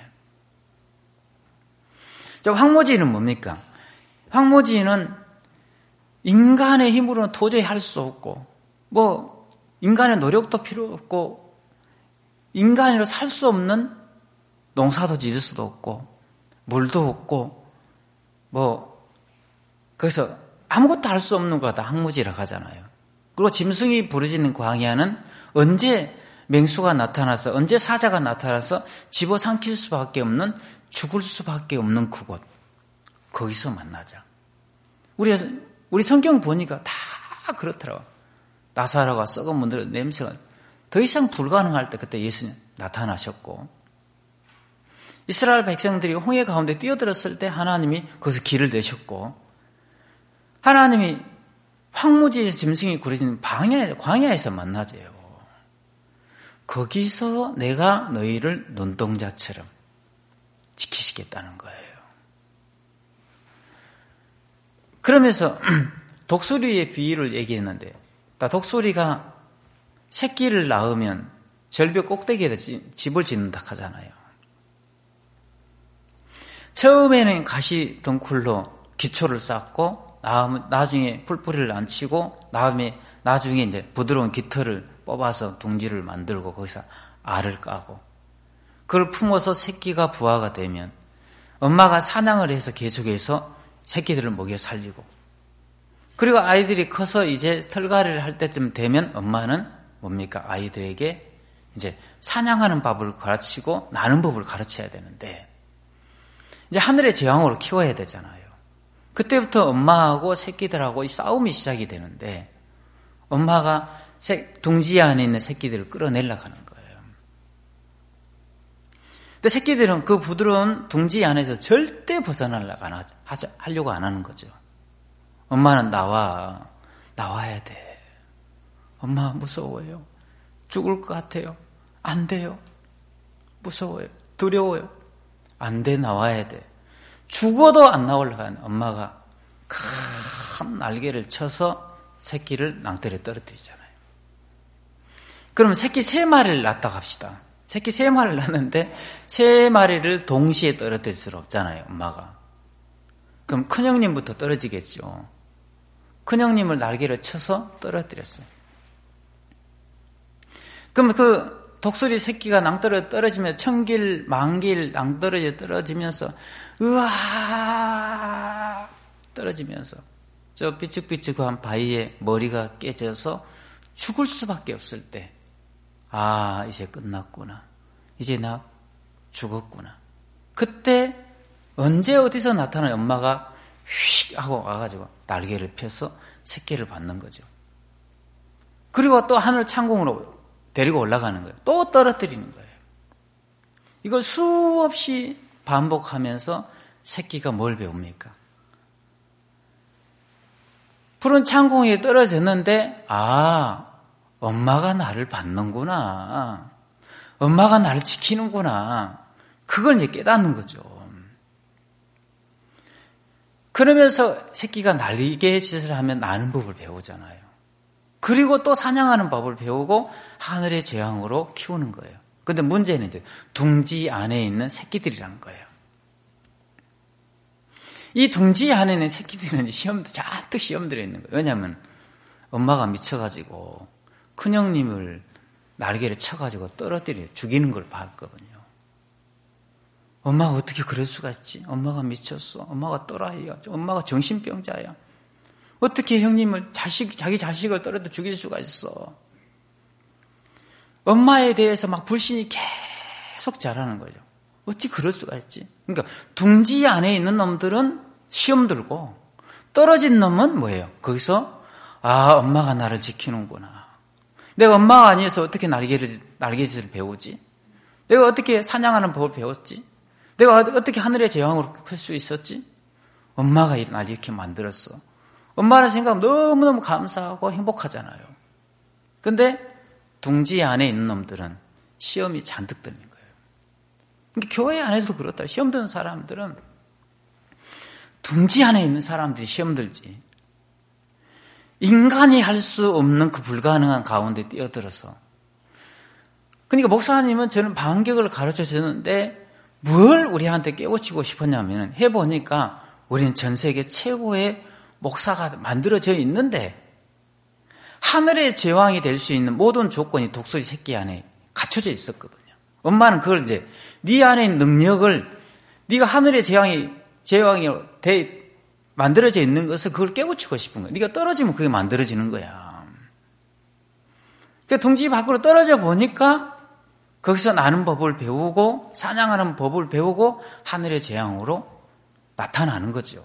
자, 황무지는 뭡니까? 황무지는 인간의 힘으로는 도저히 할 수 없고 뭐 인간의 노력도 필요 없고 인간으로 살 수 없는 농사도 지을 수도 없고 물도 없고 뭐 그래서 아무것도 할 수 없는 거다 황무지라고 하잖아요. 그리고 짐승이 부르짖는 광야는 언제 맹수가 나타나서 언제 사자가 나타나서 집어삼킬 수밖에 없는 죽을 수밖에 없는 그곳 거기서 만나자. 우리 우리 성경 보니까 다 그렇더라고요. 나사로가 썩은 문들 냄새가 더 이상 불가능할 때 그때 예수님 나타나셨고 이스라엘 백성들이 홍해 가운데 뛰어들었을 때 하나님이 거기서 길을 내셨고 하나님이 황무지에서 짐승이 부르짖는 광야에서, 광야에서 만나재요. 거기서 내가 너희를 눈동자처럼 지키시겠다는 거예요. 그러면서 독수리의 비유를 얘기했는데 독수리가 새끼를 낳으면 절벽 꼭대기에다 집을 짓는다 하잖아요. 처음에는 가시 덩굴로 기초를 쌓고 나중에 풀뿌리를 안 치고 다음에 나중에 이제 부드러운 깃털을 뽑아서 둥지를 만들고 거기서 알을 까고 그걸 품어서 새끼가 부화가 되면 엄마가 사냥을 해서 계속해서 새끼들을 먹여 살리고, 그리고 아이들이 커서 이제 털갈이를 할 때쯤 되면 엄마는 뭡니까? 아이들에게 이제 사냥하는 법을 가르치고 나는 법을 가르쳐야 되는데, 이제 하늘의 제왕으로 키워야 되잖아요. 그때부터 엄마하고 새끼들하고 이 싸움이 시작이 되는데, 엄마가 둥지 안에 있는 새끼들을 끌어내려고 하는 거예요. 근데 새끼들은 그 부드러운 둥지 안에서 절대 벗어나려고 안 하자, 하려고 안 하는 거죠. 엄마는 나와, 나와야 돼. 엄마 무서워요. 죽을 것 같아요. 안 돼요. 무서워요. 두려워요. 안 돼, 나와야 돼. 죽어도 안 나오려고 하는 엄마가 큰 날개를 쳐서 새끼를 낭떠러지에 떨어뜨리잖아요. 그러면 새끼 세 마리를 낳았다고 합시다. 새끼 세 마리를 낳았는데 세 마리를 동시에 떨어뜨릴 수는 없잖아요, 엄마가. 그럼 큰형님부터 떨어지겠죠. 큰형님을 날개를 쳐서 떨어뜨렸어요. 그럼 그 독수리 새끼가 낭떠러지에 떨어지면 천길, 만길 낭떠러지에 떨어지면서 으아 떨어지면서 저 삐죽삐죽한 바위에 머리가 깨져서 죽을 수밖에 없을 때, 아, 이제 끝났구나. 이제 나 죽었구나. 그때 언제 어디서 나타나는 엄마가 휙 하고 와가지고 날개를 펴서 새끼를 받는 거죠. 그리고 또 하늘 창공으로 데리고 올라가는 거예요. 또 떨어뜨리는 거예요. 이걸 수없이 반복하면서 새끼가 뭘 배웁니까? 푸른 창공에 떨어졌는데, 아, 엄마가 나를 받는구나. 엄마가 나를 지키는구나. 그걸 이제 깨닫는 거죠. 그러면서 새끼가 날개 짓을 하면 나는 법을 배우잖아요. 그리고 또 사냥하는 법을 배우고 하늘의 제왕으로 키우는 거예요. 그런데 문제는 이제 둥지 안에 있는 새끼들이라는 거예요. 이 둥지 안에 있는 새끼들은 시험, 잔뜩 시험 들어 있는 거예요. 왜냐하면 엄마가 미쳐가지고 큰형님을 날개를 쳐가지고 떨어뜨려 죽이는 걸 봤거든요. 엄마가 어떻게 그럴 수가 있지? 엄마가 미쳤어. 엄마가 또라이야. 엄마가 정신병자야. 어떻게 형님을 자식, 자기 자식을 떨어뜨려 죽일 수가 있어? 엄마에 대해서 막 불신이 계속 자라는 거죠. 어찌 그럴 수가 있지? 그러니까 둥지 안에 있는 놈들은 시험 들고 떨어진 놈은 뭐예요? 거기서 아, 엄마가 나를 지키는구나. 내가 엄마가 아니어서 어떻게 날개를, 날개짓을 배우지? 내가 어떻게 사냥하는 법을 배웠지? 내가 어떻게 하늘의 제왕으로 클 수 있었지? 엄마가 날 이렇게 만들었어. 엄마를 생각하면 너무너무 감사하고 행복하잖아요. 근데 둥지 안에 있는 놈들은 시험이 잔뜩 들는 거예요. 그러니까 교회 안에서도 그렇다. 시험 드는 사람들은 둥지 안에 있는 사람들이 시험 들지. 인간이 할 수 없는 그 불가능한 가운데 뛰어들어서. 그러니까 목사님은 저는 반격을 가르쳐 주는데 뭘 우리한테 깨우치고 싶었냐면 해보니까 우리는 전 세계 최고의 목사가 만들어져 있는데 하늘의 제왕이 될 수 있는 모든 조건이 독수리 새끼 안에 갖춰져 있었거든요. 엄마는 그걸 이제 네 안에 있는 능력을 네가 하늘의 제왕이 제왕이 돼 만들어져 있는 것을 그걸 깨우치고 싶은 거야. 네가 떨어지면 그게 만들어지는 거야. 그러니까 둥지 밖으로 떨어져 보니까 거기서 나는 법을 배우고 사냥하는 법을 배우고 하늘의 제왕으로 나타나는 거죠.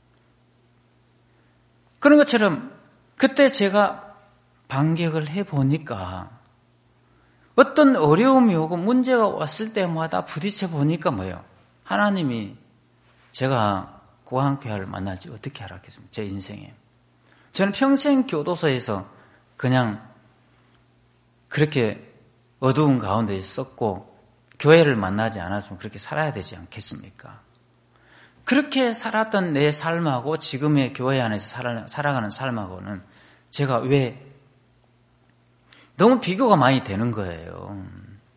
그런 것처럼 그때 제가 반격을 해보니까 어떤 어려움이 오고 문제가 왔을 때마다 부딪혀 보니까 뭐예요? 하나님이 제가 고항폐하를 만나지 어떻게 알았겠습니까? 제 인생에. 저는 평생 교도소에서 그냥 그렇게 어두운 가운데 있었고 교회를 만나지 않았으면 그렇게 살아야 되지 않겠습니까? 그렇게 살았던 내 삶하고 지금의 교회 안에서 살아, 살아가는 삶하고는 제가 왜 너무 비교가 많이 되는 거예요.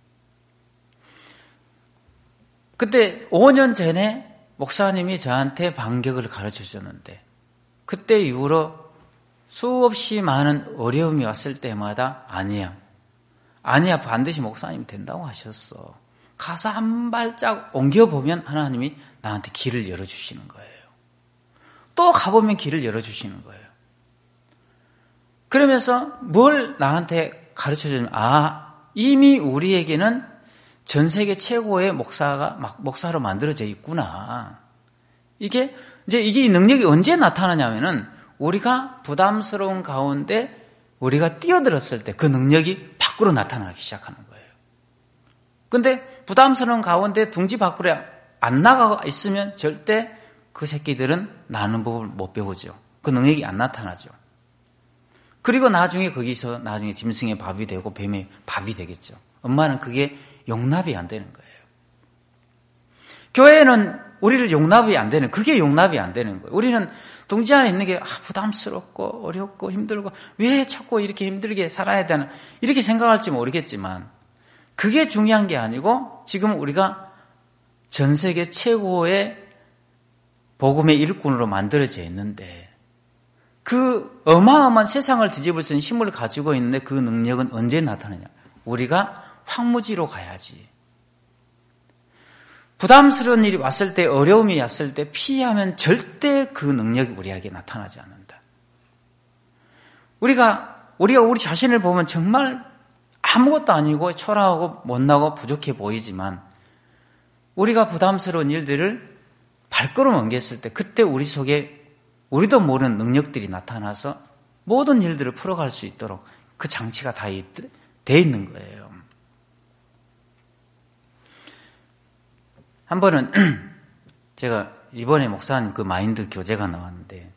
그때 오 년 전에 목사님이 저한테 반격을 가르쳐 주셨는데 그때 이후로 수없이 많은 어려움이 왔을 때마다 아니야. 아니야, 반드시 목사님이 된다고 하셨어. 가서 한 발짝 옮겨보면 하나님이 나한테 길을 열어주시는 거예요. 또 가보면 길을 열어주시는 거예요. 그러면서 뭘 나한테 가르쳐주면, 아, 이미 우리에게는 전 세계 최고의 목사가 막 목사로 만들어져 있구나. 이게 이제 이게 능력이 언제 나타나냐면은 우리가 부담스러운 가운데 우리가 뛰어들었을 때 그 능력이 밖으로 나타나기 시작하는 거예요. 근데 부담스러운 가운데 둥지 밖으로 안 나가 있으면 절대 그 새끼들은 나는 법을 못 배우죠. 그 능력이 안 나타나죠. 그리고 나중에 거기서 나중에 짐승의 밥이 되고 뱀의 밥이 되겠죠. 엄마는 그게 용납이 안 되는 거예요. 교회는 우리를 용납이 안 되는, 그게 용납이 안 되는 거예요. 우리는 둥지 안에 있는 게 아, 부담스럽고 어렵고 힘들고 왜 자꾸 이렇게 힘들게 살아야 되나 이렇게 생각할지 모르겠지만 그게 중요한 게 아니고 지금 우리가 전 세계 최고의 복음의 일꾼으로 만들어져 있는데 그 어마어마한 세상을 뒤집을 수 있는 힘을 가지고 있는데 그 능력은 언제 나타나냐? 우리가 황무지로 가야지. 부담스러운 일이 왔을 때, 어려움이 왔을 때 피하면 절대 그 능력이 우리에게 나타나지 않는다. 우리가 우리가 우리 자신을 보면 정말 아무것도 아니고 초라하고 못나고 부족해 보이지만 우리가 부담스러운 일들을 발걸음 옮겼을 때 그때 우리 속에 우리도 모르는 능력들이 나타나서 모든 일들을 풀어갈 수 있도록 그 장치가 다 돼 있는 거예요. 한 번은 제가 이번에 목사님 그 마인드 교재가 나왔는데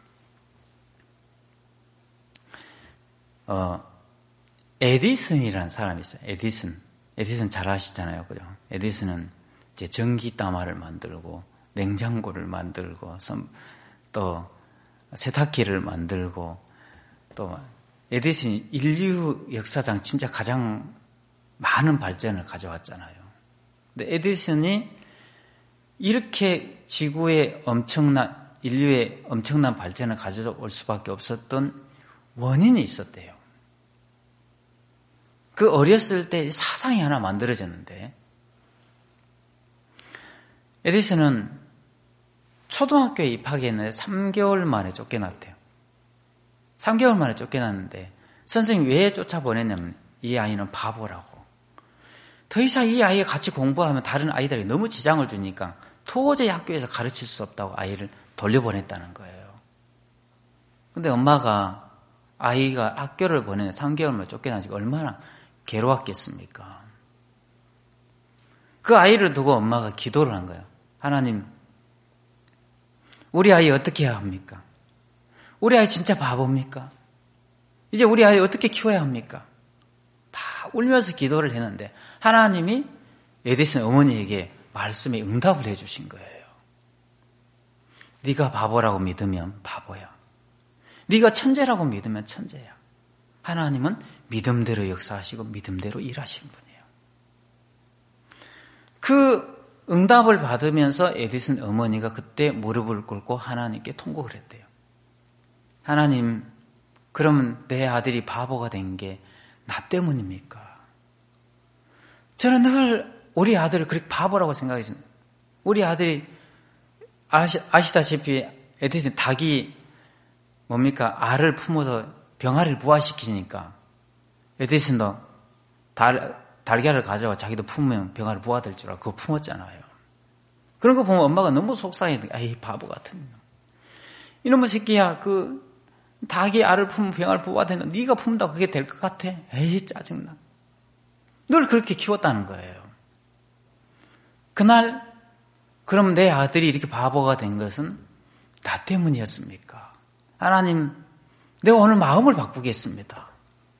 어 에디슨이라는 사람이 있어요. 에디슨. 에디슨 잘 아시잖아요. 그죠? 에디슨은 이제 전기 따마를 만들고 냉장고를 만들고 또 세탁기를 만들고 또 에디슨이 인류 역사상 진짜 가장 많은 발전을 가져왔잖아요. 근데 에디슨이 이렇게 지구의 엄청난 인류의 엄청난 발전을 가져올 수밖에 없었던 원인이 있었대요. 그 어렸을 때 사상이 하나 만들어졌는데 에디슨은 초등학교에 입학했는데 삼 개월 만에 쫓겨났대요. 삼 개월 만에 쫓겨났는데 선생님이 왜 쫓아보냈냐면 이 아이는 바보라고. 더 이상 이 아이가 같이 공부하면 다른 아이들이 너무 지장을 주니까 도저히 학교에서 가르칠 수 없다고 아이를 돌려보냈다는 거예요. 근데 엄마가 아이가 학교를 보내는 삼 개월 만에 쫓겨나지고 얼마나 괴로웠겠습니까? 그 아이를 두고 엄마가 기도를 한 거예요. 하나님, 우리 아이 어떻게 해야 합니까? 우리 아이 진짜 바보입니까? 이제 우리 아이 어떻게 키워야 합니까? 다 울면서 기도를 했는데 하나님이 에디슨 어머니에게 말씀에 응답을 해주신 거예요. 네가 바보라고 믿으면 바보야. 네가 천재라고 믿으면 천재야. 하나님은 믿음대로 역사하시고 믿음대로 일하신 분이에요. 그 응답을 받으면서 에디슨 어머니가 그때 무릎을 꿇고 하나님께 통곡을 했대요. 하나님, 그러면 내 아들이 바보가 된 게 나 때문입니까? 저는 늘 우리 아들을 그렇게 바보라고 생각했습니다. 우리 아들이 아시, 아시다시피 에디슨 닭이 뭡니까? 알을 품어서 병아리를 부화시키니까 에디슨도 달, 달걀을 가져와 자기도 품으면 병아리 부화될 줄 알고 그거 품었잖아요. 그런 거 보면 엄마가 너무 속상해. 에이 바보 같은 이놈의 새끼야. 그 닭이 알을 품으면 병아리 부화된다. 네가 품는다고 그게 될 것 같아? 에이 짜증나. 늘 그렇게 키웠다는 거예요. 그날 그럼 내 아들이 이렇게 바보가 된 것은 나 때문이었습니까? 하나님, 내가 오늘 마음을 바꾸겠습니다.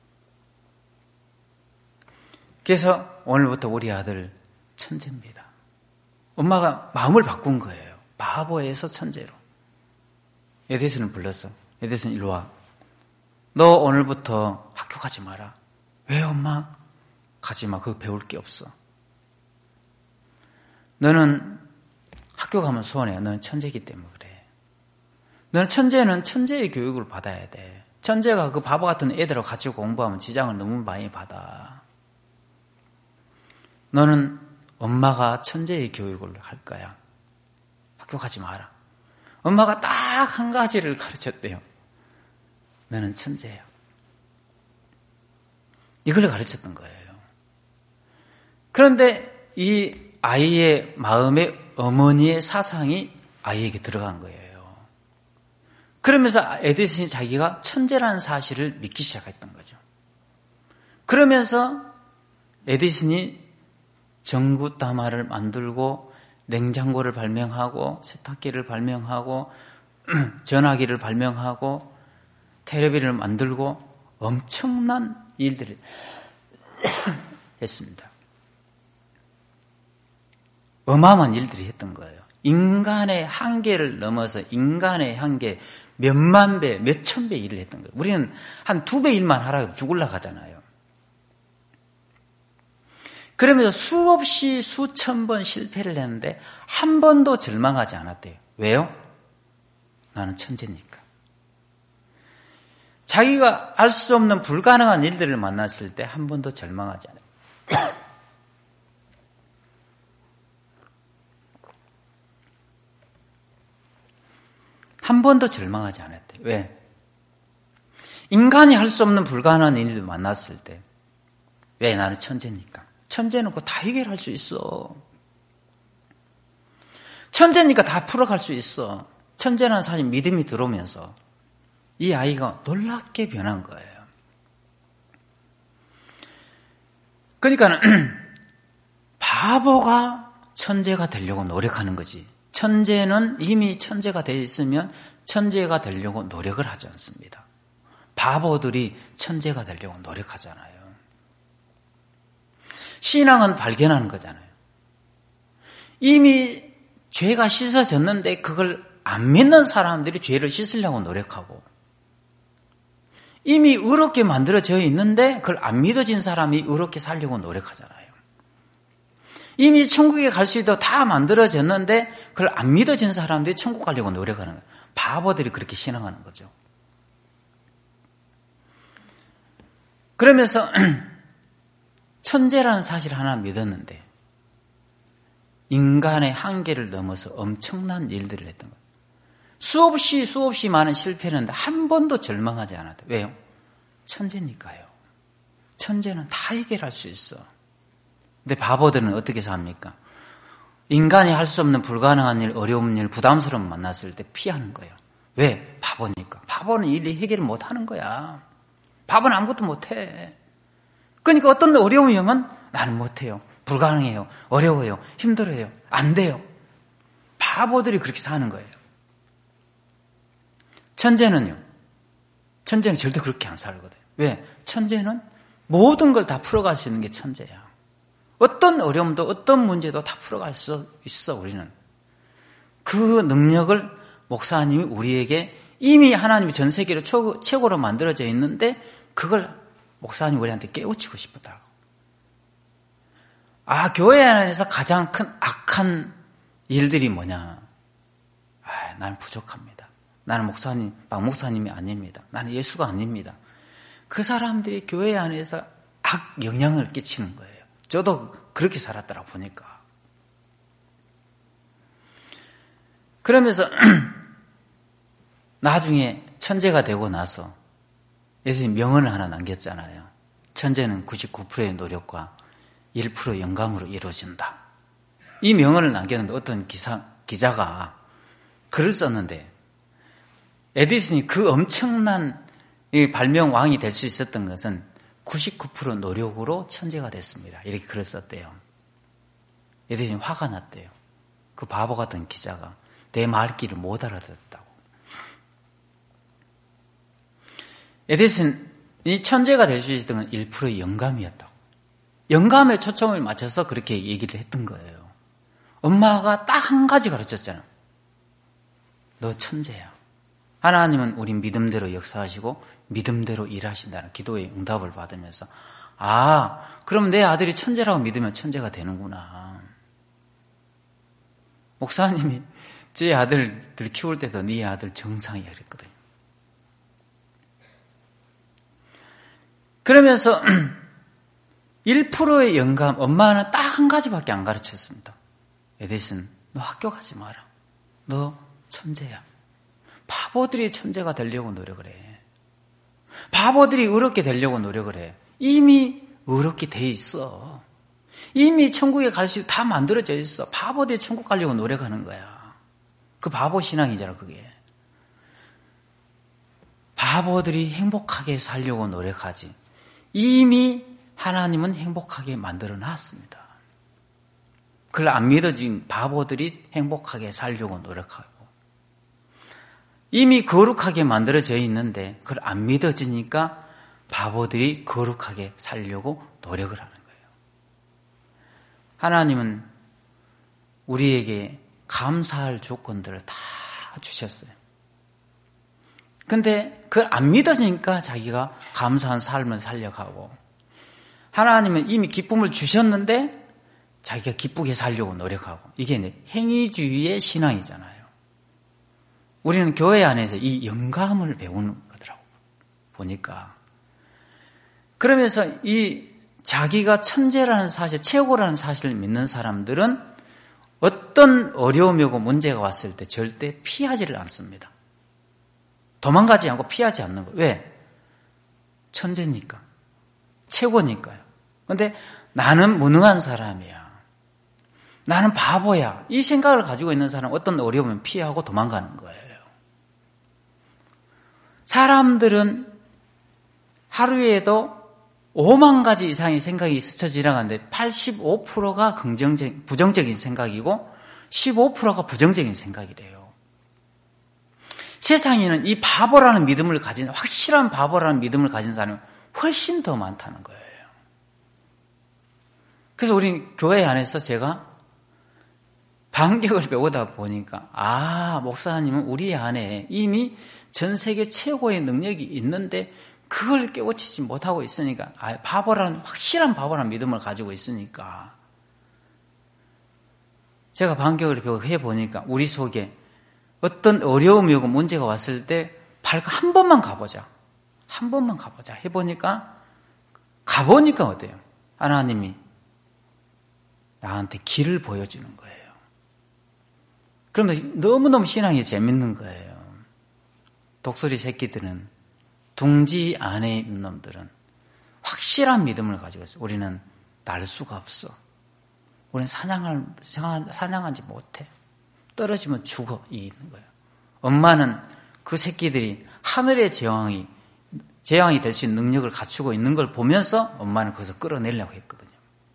그래서 오늘부터 우리 아들 천재입니다. 엄마가 마음을 바꾼 거예요. 바보에서 천재로. 에디슨을 불렀어. 에디슨 일로 와. 너 오늘부터 학교 가지 마라. 왜 엄마? 가지 마. 그거 배울 게 없어. 너는 학교 가면 손해야. 너는 천재이기 때문에 그래. 너는 천재는 천재의 교육을 받아야 돼. 천재가 그 바보 같은 애들하고 같이 공부하면 지장을 너무 많이 받아. 너는 엄마가 천재의 교육을 할 거야. 학교 가지 마라. 엄마가 딱 한 가지를 가르쳤대요. 너는 천재야. 이걸 가르쳤던 거예요. 그런데 이 아이의 마음에 어머니의 사상이 아이에게 들어간 거예요. 그러면서 에디슨이 자기가 천재라는 사실을 믿기 시작했던 거죠. 그러면서 에디슨이 전구다마를 만들고 냉장고를 발명하고 세탁기를 발명하고 전화기를 발명하고 텔레비를 만들고 엄청난 일들을 했습니다. 어마어마한 일들이 했던 거예요. 인간의 한계를 넘어서 인간의 한계 몇만 배, 몇천 배 일을 했던 거예요. 우리는 한 두 배 일만 하라고 죽으려고 하잖아요. 그러면서 수없이 수천 번 실패를 했는데 한 번도 절망하지 않았대요. 왜요? 나는 천재니까. 자기가 알 수 없는 불가능한 일들을 만났을 때 한 번도 절망하지 않아요. 한 번도 절망하지 않았대요. 왜? 인간이 할 수 없는 불가능한 일을 만났을 때 왜? 나는 천재니까. 천재는 그거 다 해결할 수 있어. 천재니까 다 풀어갈 수 있어. 천재라는 사실 믿음이 들어오면서 이 아이가 놀랍게 변한 거예요. 그러니까 바보가 천재가 되려고 노력하는 거지. 천재는 이미 천재가 되어 있으면 천재가 되려고 노력을 하지 않습니다. 바보들이 천재가 되려고 노력하잖아요. 신앙은 발견하는 거잖아요. 이미 죄가 씻어졌는데 그걸 안 믿는 사람들이 죄를 씻으려고 노력하고, 이미 의롭게 만들어져 있는데 그걸 안 믿어진 사람이 의롭게 살려고 노력하잖아요. 이미 천국에 갈 수 있도록 다 만들어졌는데 그걸 안 믿어진 사람들이 천국 가려고 노력하는 거예요. 바보들이 그렇게 신앙하는 거죠. 그러면서 천재라는 사실 하나 믿었는데 인간의 한계를 넘어서 엄청난 일들을 했던 거예요. 수없이 수없이 많은 실패를 했는데 한 번도 절망하지 않았다. 왜요? 천재니까요. 천재는 다 해결할 수 있어. 근데 바보들은 어떻게 삽니까? 인간이 할 수 없는 불가능한 일, 어려운 일, 부담스러움 만났을 때 피하는 거예요. 왜? 바보니까. 바보는 일이 해결을 못하는 거야. 바보는 아무것도 못해. 그러니까 어떤 어려움이 오면 나는 못해요. 불가능해요. 어려워요. 힘들어요. 안 돼요. 바보들이 그렇게 사는 거예요. 천재는요. 천재는 절대 그렇게 안 살거든요. 왜? 천재는 모든 걸 다 풀어갈 수 있는 게 천재야. 어떤 어려움도 어떤 문제도 다 풀어갈 수 있어. 우리는. 그 능력을 목사님이 우리에게 이미 하나님이 전 세계로 최고로 만들어져 있는데 그걸 목사님이 우리한테 깨우치고 싶었다. 아, 교회 안에서 가장 큰 악한 일들이 뭐냐? 아, 나는 부족합니다. 나는 목사님, 박 목사님이 아닙니다. 나는 예수가 아닙니다. 그 사람들이 교회 안에서 악 영향을 끼치는 거예요. 저도 그렇게 살았더라 보니까. 그러면서 나중에 천재가 되고 나서 예수님 명언을 하나 남겼잖아요. 천재는 구십구 퍼센트의 노력과 일 퍼센트 영감으로 이루어진다. 이 명언을 남겼는데 어떤 기사, 기자가 글을 썼는데 에디슨이 그 엄청난 발명왕이 될 수 있었던 것은 구십구 퍼센트 노력으로 천재가 됐습니다. 이렇게 글을 썼대요. 에디슨이 화가 났대요. 그 바보 같은 기자가 내 말귀를 못 알아듣었다고. 에디슨이 천재가 될 수 있었던 건 일 퍼센트 영감이었다고. 영감에 초점을 맞춰서 그렇게 얘기를 했던 거예요. 엄마가 딱 한 가지 가르쳤잖아. 너 천재야. 하나님은 우리 믿음대로 역사하시고 믿음대로 일하신다는 기도의 응답을 받으면서 아, 그럼 내 아들이 천재라고 믿으면 천재가 되는구나. 목사님이 제 아들들 키울 때도 네 아들 정상이야 그랬거든요. 그러면서 일 퍼센트의 영감, 엄마는 딱 한 가지밖에 안 가르쳤습니다. 에디슨, 너 학교 가지 마라. 너 천재야. 바보들이 천재가 되려고 노력을 해. 바보들이 의롭게 되려고 노력을 해. 이미 의롭게 돼 있어. 이미 천국에 갈 수 다 만들어져 있어. 바보들이 천국 가려고 노력하는 거야. 그 바보 신앙이잖아, 그게. 바보들이 행복하게 살려고 노력하지. 이미 하나님은 행복하게 만들어 놨습니다. 그걸 안 믿어진 바보들이 행복하게 살려고 노력하고, 이미 거룩하게 만들어져 있는데 그걸 안 믿어지니까 바보들이 거룩하게 살려고 노력을 하는 거예요. 하나님은 우리에게 감사할 조건들을 다 주셨어요. 근데 그걸 안 믿어지니까 자기가 감사한 삶을 살려가고, 하나님은 이미 기쁨을 주셨는데 자기가 기쁘게 살려고 노력하고, 이게 행위주의의 신앙이잖아요. 우리는 교회 안에서 이 영감을 배우는 거더라고, 보니까. 그러면서 이 자기가 천재라는 사실, 최고라는 사실을 믿는 사람들은 어떤 어려움이 오고 문제가 왔을 때 절대 피하지를 않습니다. 도망가지 않고 피하지 않는 거예요. 왜? 천재니까. 최고니까요. 그런데 나는 무능한 사람이야. 나는 바보야. 이 생각을 가지고 있는 사람은 어떤 어려움을 피하고 도망가는 거예요. 사람들은 하루에도 오만 가지 이상의 생각이 스쳐 지나가는데 팔십오 퍼센트가 긍정적, 부정적인 생각이고 십오 퍼센트가 부정적인 생각이래요. 세상에는 이 바보라는 믿음을 가진, 확실한 바보라는 믿음을 가진 사람이 훨씬 더 많다는 거예요. 그래서 우리 교회 안에서 제가 반격을 배우다 보니까, 아, 목사님은 우리 안에 이미 전 세계 최고의 능력이 있는데 그걸 깨우치지 못하고 있으니까, 아, 바보라는, 확실한 바보라는 믿음을 가지고 있으니까. 제가 반격을 배우고 해보니까 우리 속에 어떤 어려움이 오고 문제가 왔을 때 한 번만 가보자. 한 번만 가보자. 해보니까, 가보니까 어때요? 하나님이 나한테 길을 보여주는 거예요. 그러면 너무너무 신앙이 재밌는 거예요. 독수리 새끼들은, 둥지 안에 있는 놈들은 확실한 믿음을 가지고 있어요. 우리는 날 수가 없어. 우리는 사냥을, 사냥하지 못해. 떨어지면 죽어. 이 있는 거예요. 엄마는 그 새끼들이 하늘의 제왕이, 제왕이 될 수 있는 능력을 갖추고 있는 걸 보면서 엄마는 거기서 끌어내려고 했거든요.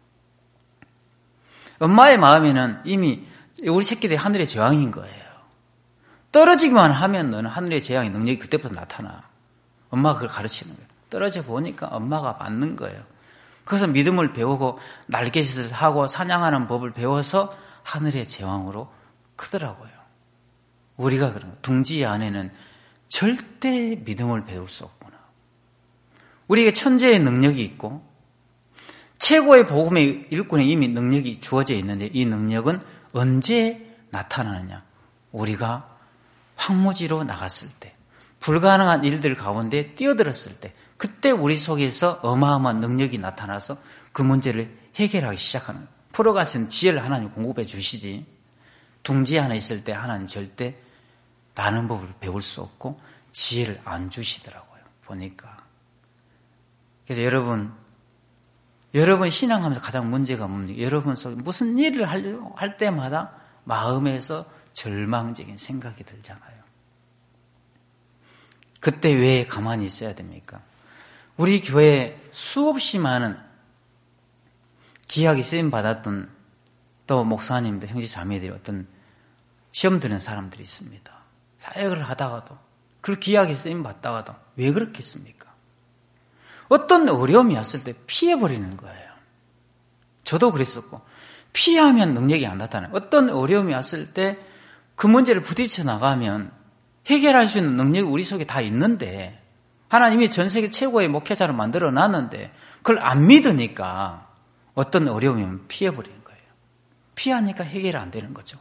엄마의 마음에는 이미 우리 새끼들이 하늘의 제왕인 거예요. 떨어지기만 하면 너는 하늘의 제왕의 능력이 그때부터 나타나. 엄마가 그걸 가르치는 거예요. 떨어져 보니까 엄마가 맞는 거예요. 그래서 믿음을 배우고 날갯짓을 하고 사냥하는 법을 배워서 하늘의 제왕으로 크더라고요. 우리가 그런 거예요. 둥지 안에는 절대 믿음을 배울 수 없구나. 우리에게 천재의 능력이 있고 최고의 복음의 일꾼에 이미 능력이 주어져 있는데, 이 능력은 언제 나타나느냐? 우리가 황무지로 나갔을 때, 불가능한 일들 가운데 뛰어들었을 때, 그때 우리 속에서 어마어마한 능력이 나타나서 그 문제를 해결하기 시작하는 거예요. 풀어갈 수 있는 지혜를 하나님 공급해 주시지, 둥지 안에 있을 때 하나님 절대 나는 법을 배울 수 없고 지혜를 안 주시더라고요, 보니까. 그래서 여러분, 여러분 신앙하면서 가장 문제가 뭡니까? 여러분 속에 무슨 일을 하려고 할 때마다 마음에서 절망적인 생각이 들잖아요. 그때 왜 가만히 있어야 됩니까? 우리 교회에 수없이 많은 기약이 쓰임 받았던 또 목사님들, 형제 자매들이 어떤 시험 드는 사람들이 있습니다. 사역을 하다가도, 그 기약이 쓰임 받다가도 왜 그렇겠습니까? 어떤 어려움이 왔을 때 피해버리는 거예요. 저도 그랬었고, 피하면 능력이 안 나타나요. 어떤 어려움이 왔을 때 그 문제를 부딪혀 나가면 해결할 수 있는 능력이 우리 속에 다 있는데, 하나님이 전 세계 최고의 목회자를 만들어 놨는데 그걸 안 믿으니까 어떤 어려움이 오면 피해버리는 거예요. 피하니까 해결이 안 되는 거죠.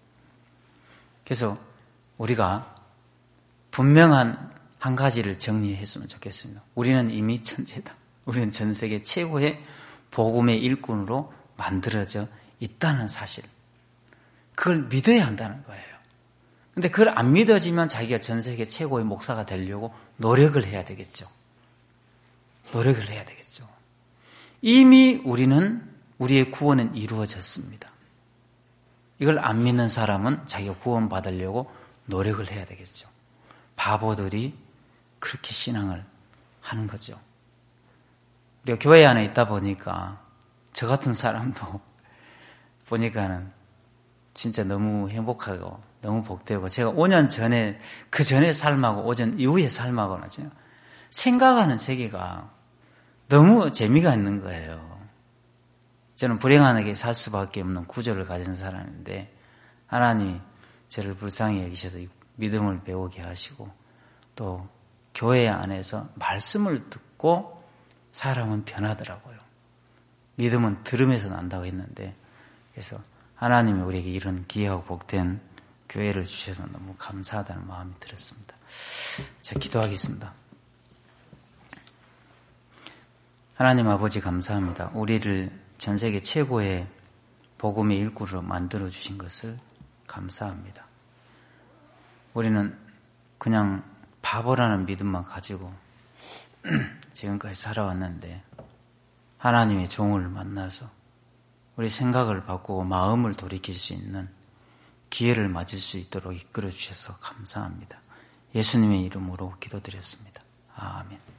그래서 우리가 분명한 한 가지를 정리했으면 좋겠습니다. 우리는 이미 천재다. 우리는 전 세계 최고의 복음의 일꾼으로 만들어져 있다는 사실. 그걸 믿어야 한다는 거예요. 근데 그걸 안 믿어지면 자기가 전 세계 최고의 목사가 되려고 노력을 해야 되겠죠. 노력을 해야 되겠죠. 이미 우리는, 우리의 구원은 이루어졌습니다. 이걸 안 믿는 사람은 자기가 구원받으려고 노력을 해야 되겠죠. 바보들이 그렇게 신앙을 하는 거죠. 우리가 교회 안에 있다 보니까 저 같은 사람도 보니까는 진짜 너무 행복하고 너무 복되고, 제가 오 년 전에, 그 전에 삶하고 오전 이후의 삶하고는 생각하는 세계가 너무 재미가 있는 거예요. 저는 불행하게 살 수밖에 없는 구조를 가진 사람인데 하나님이 저를 불쌍히 여기셔서 믿음을 배우게 하시고, 또 교회 안에서 말씀을 듣고 사람은 변하더라고요. 믿음은 들음에서 난다고 했는데, 그래서 하나님이 우리에게 이런 귀하고 복된 교회를 주셔서 너무 감사하다는 마음이 들었습니다. 자, 기도하겠습니다. 하나님 아버지 감사합니다. 우리를 전 세계 최고의 복음의 일꾼으로 만들어 주신 것을 감사합니다. 우리는 그냥 바보라는 믿음만 가지고 지금까지 살아왔는데, 하나님의 종을 만나서 우리 생각을 바꾸고 마음을 돌이킬 수 있는 기회를 맞을 수 있도록 이끌어 주셔서 감사합니다. 예수님의 이름으로 기도드렸습니다. 아멘.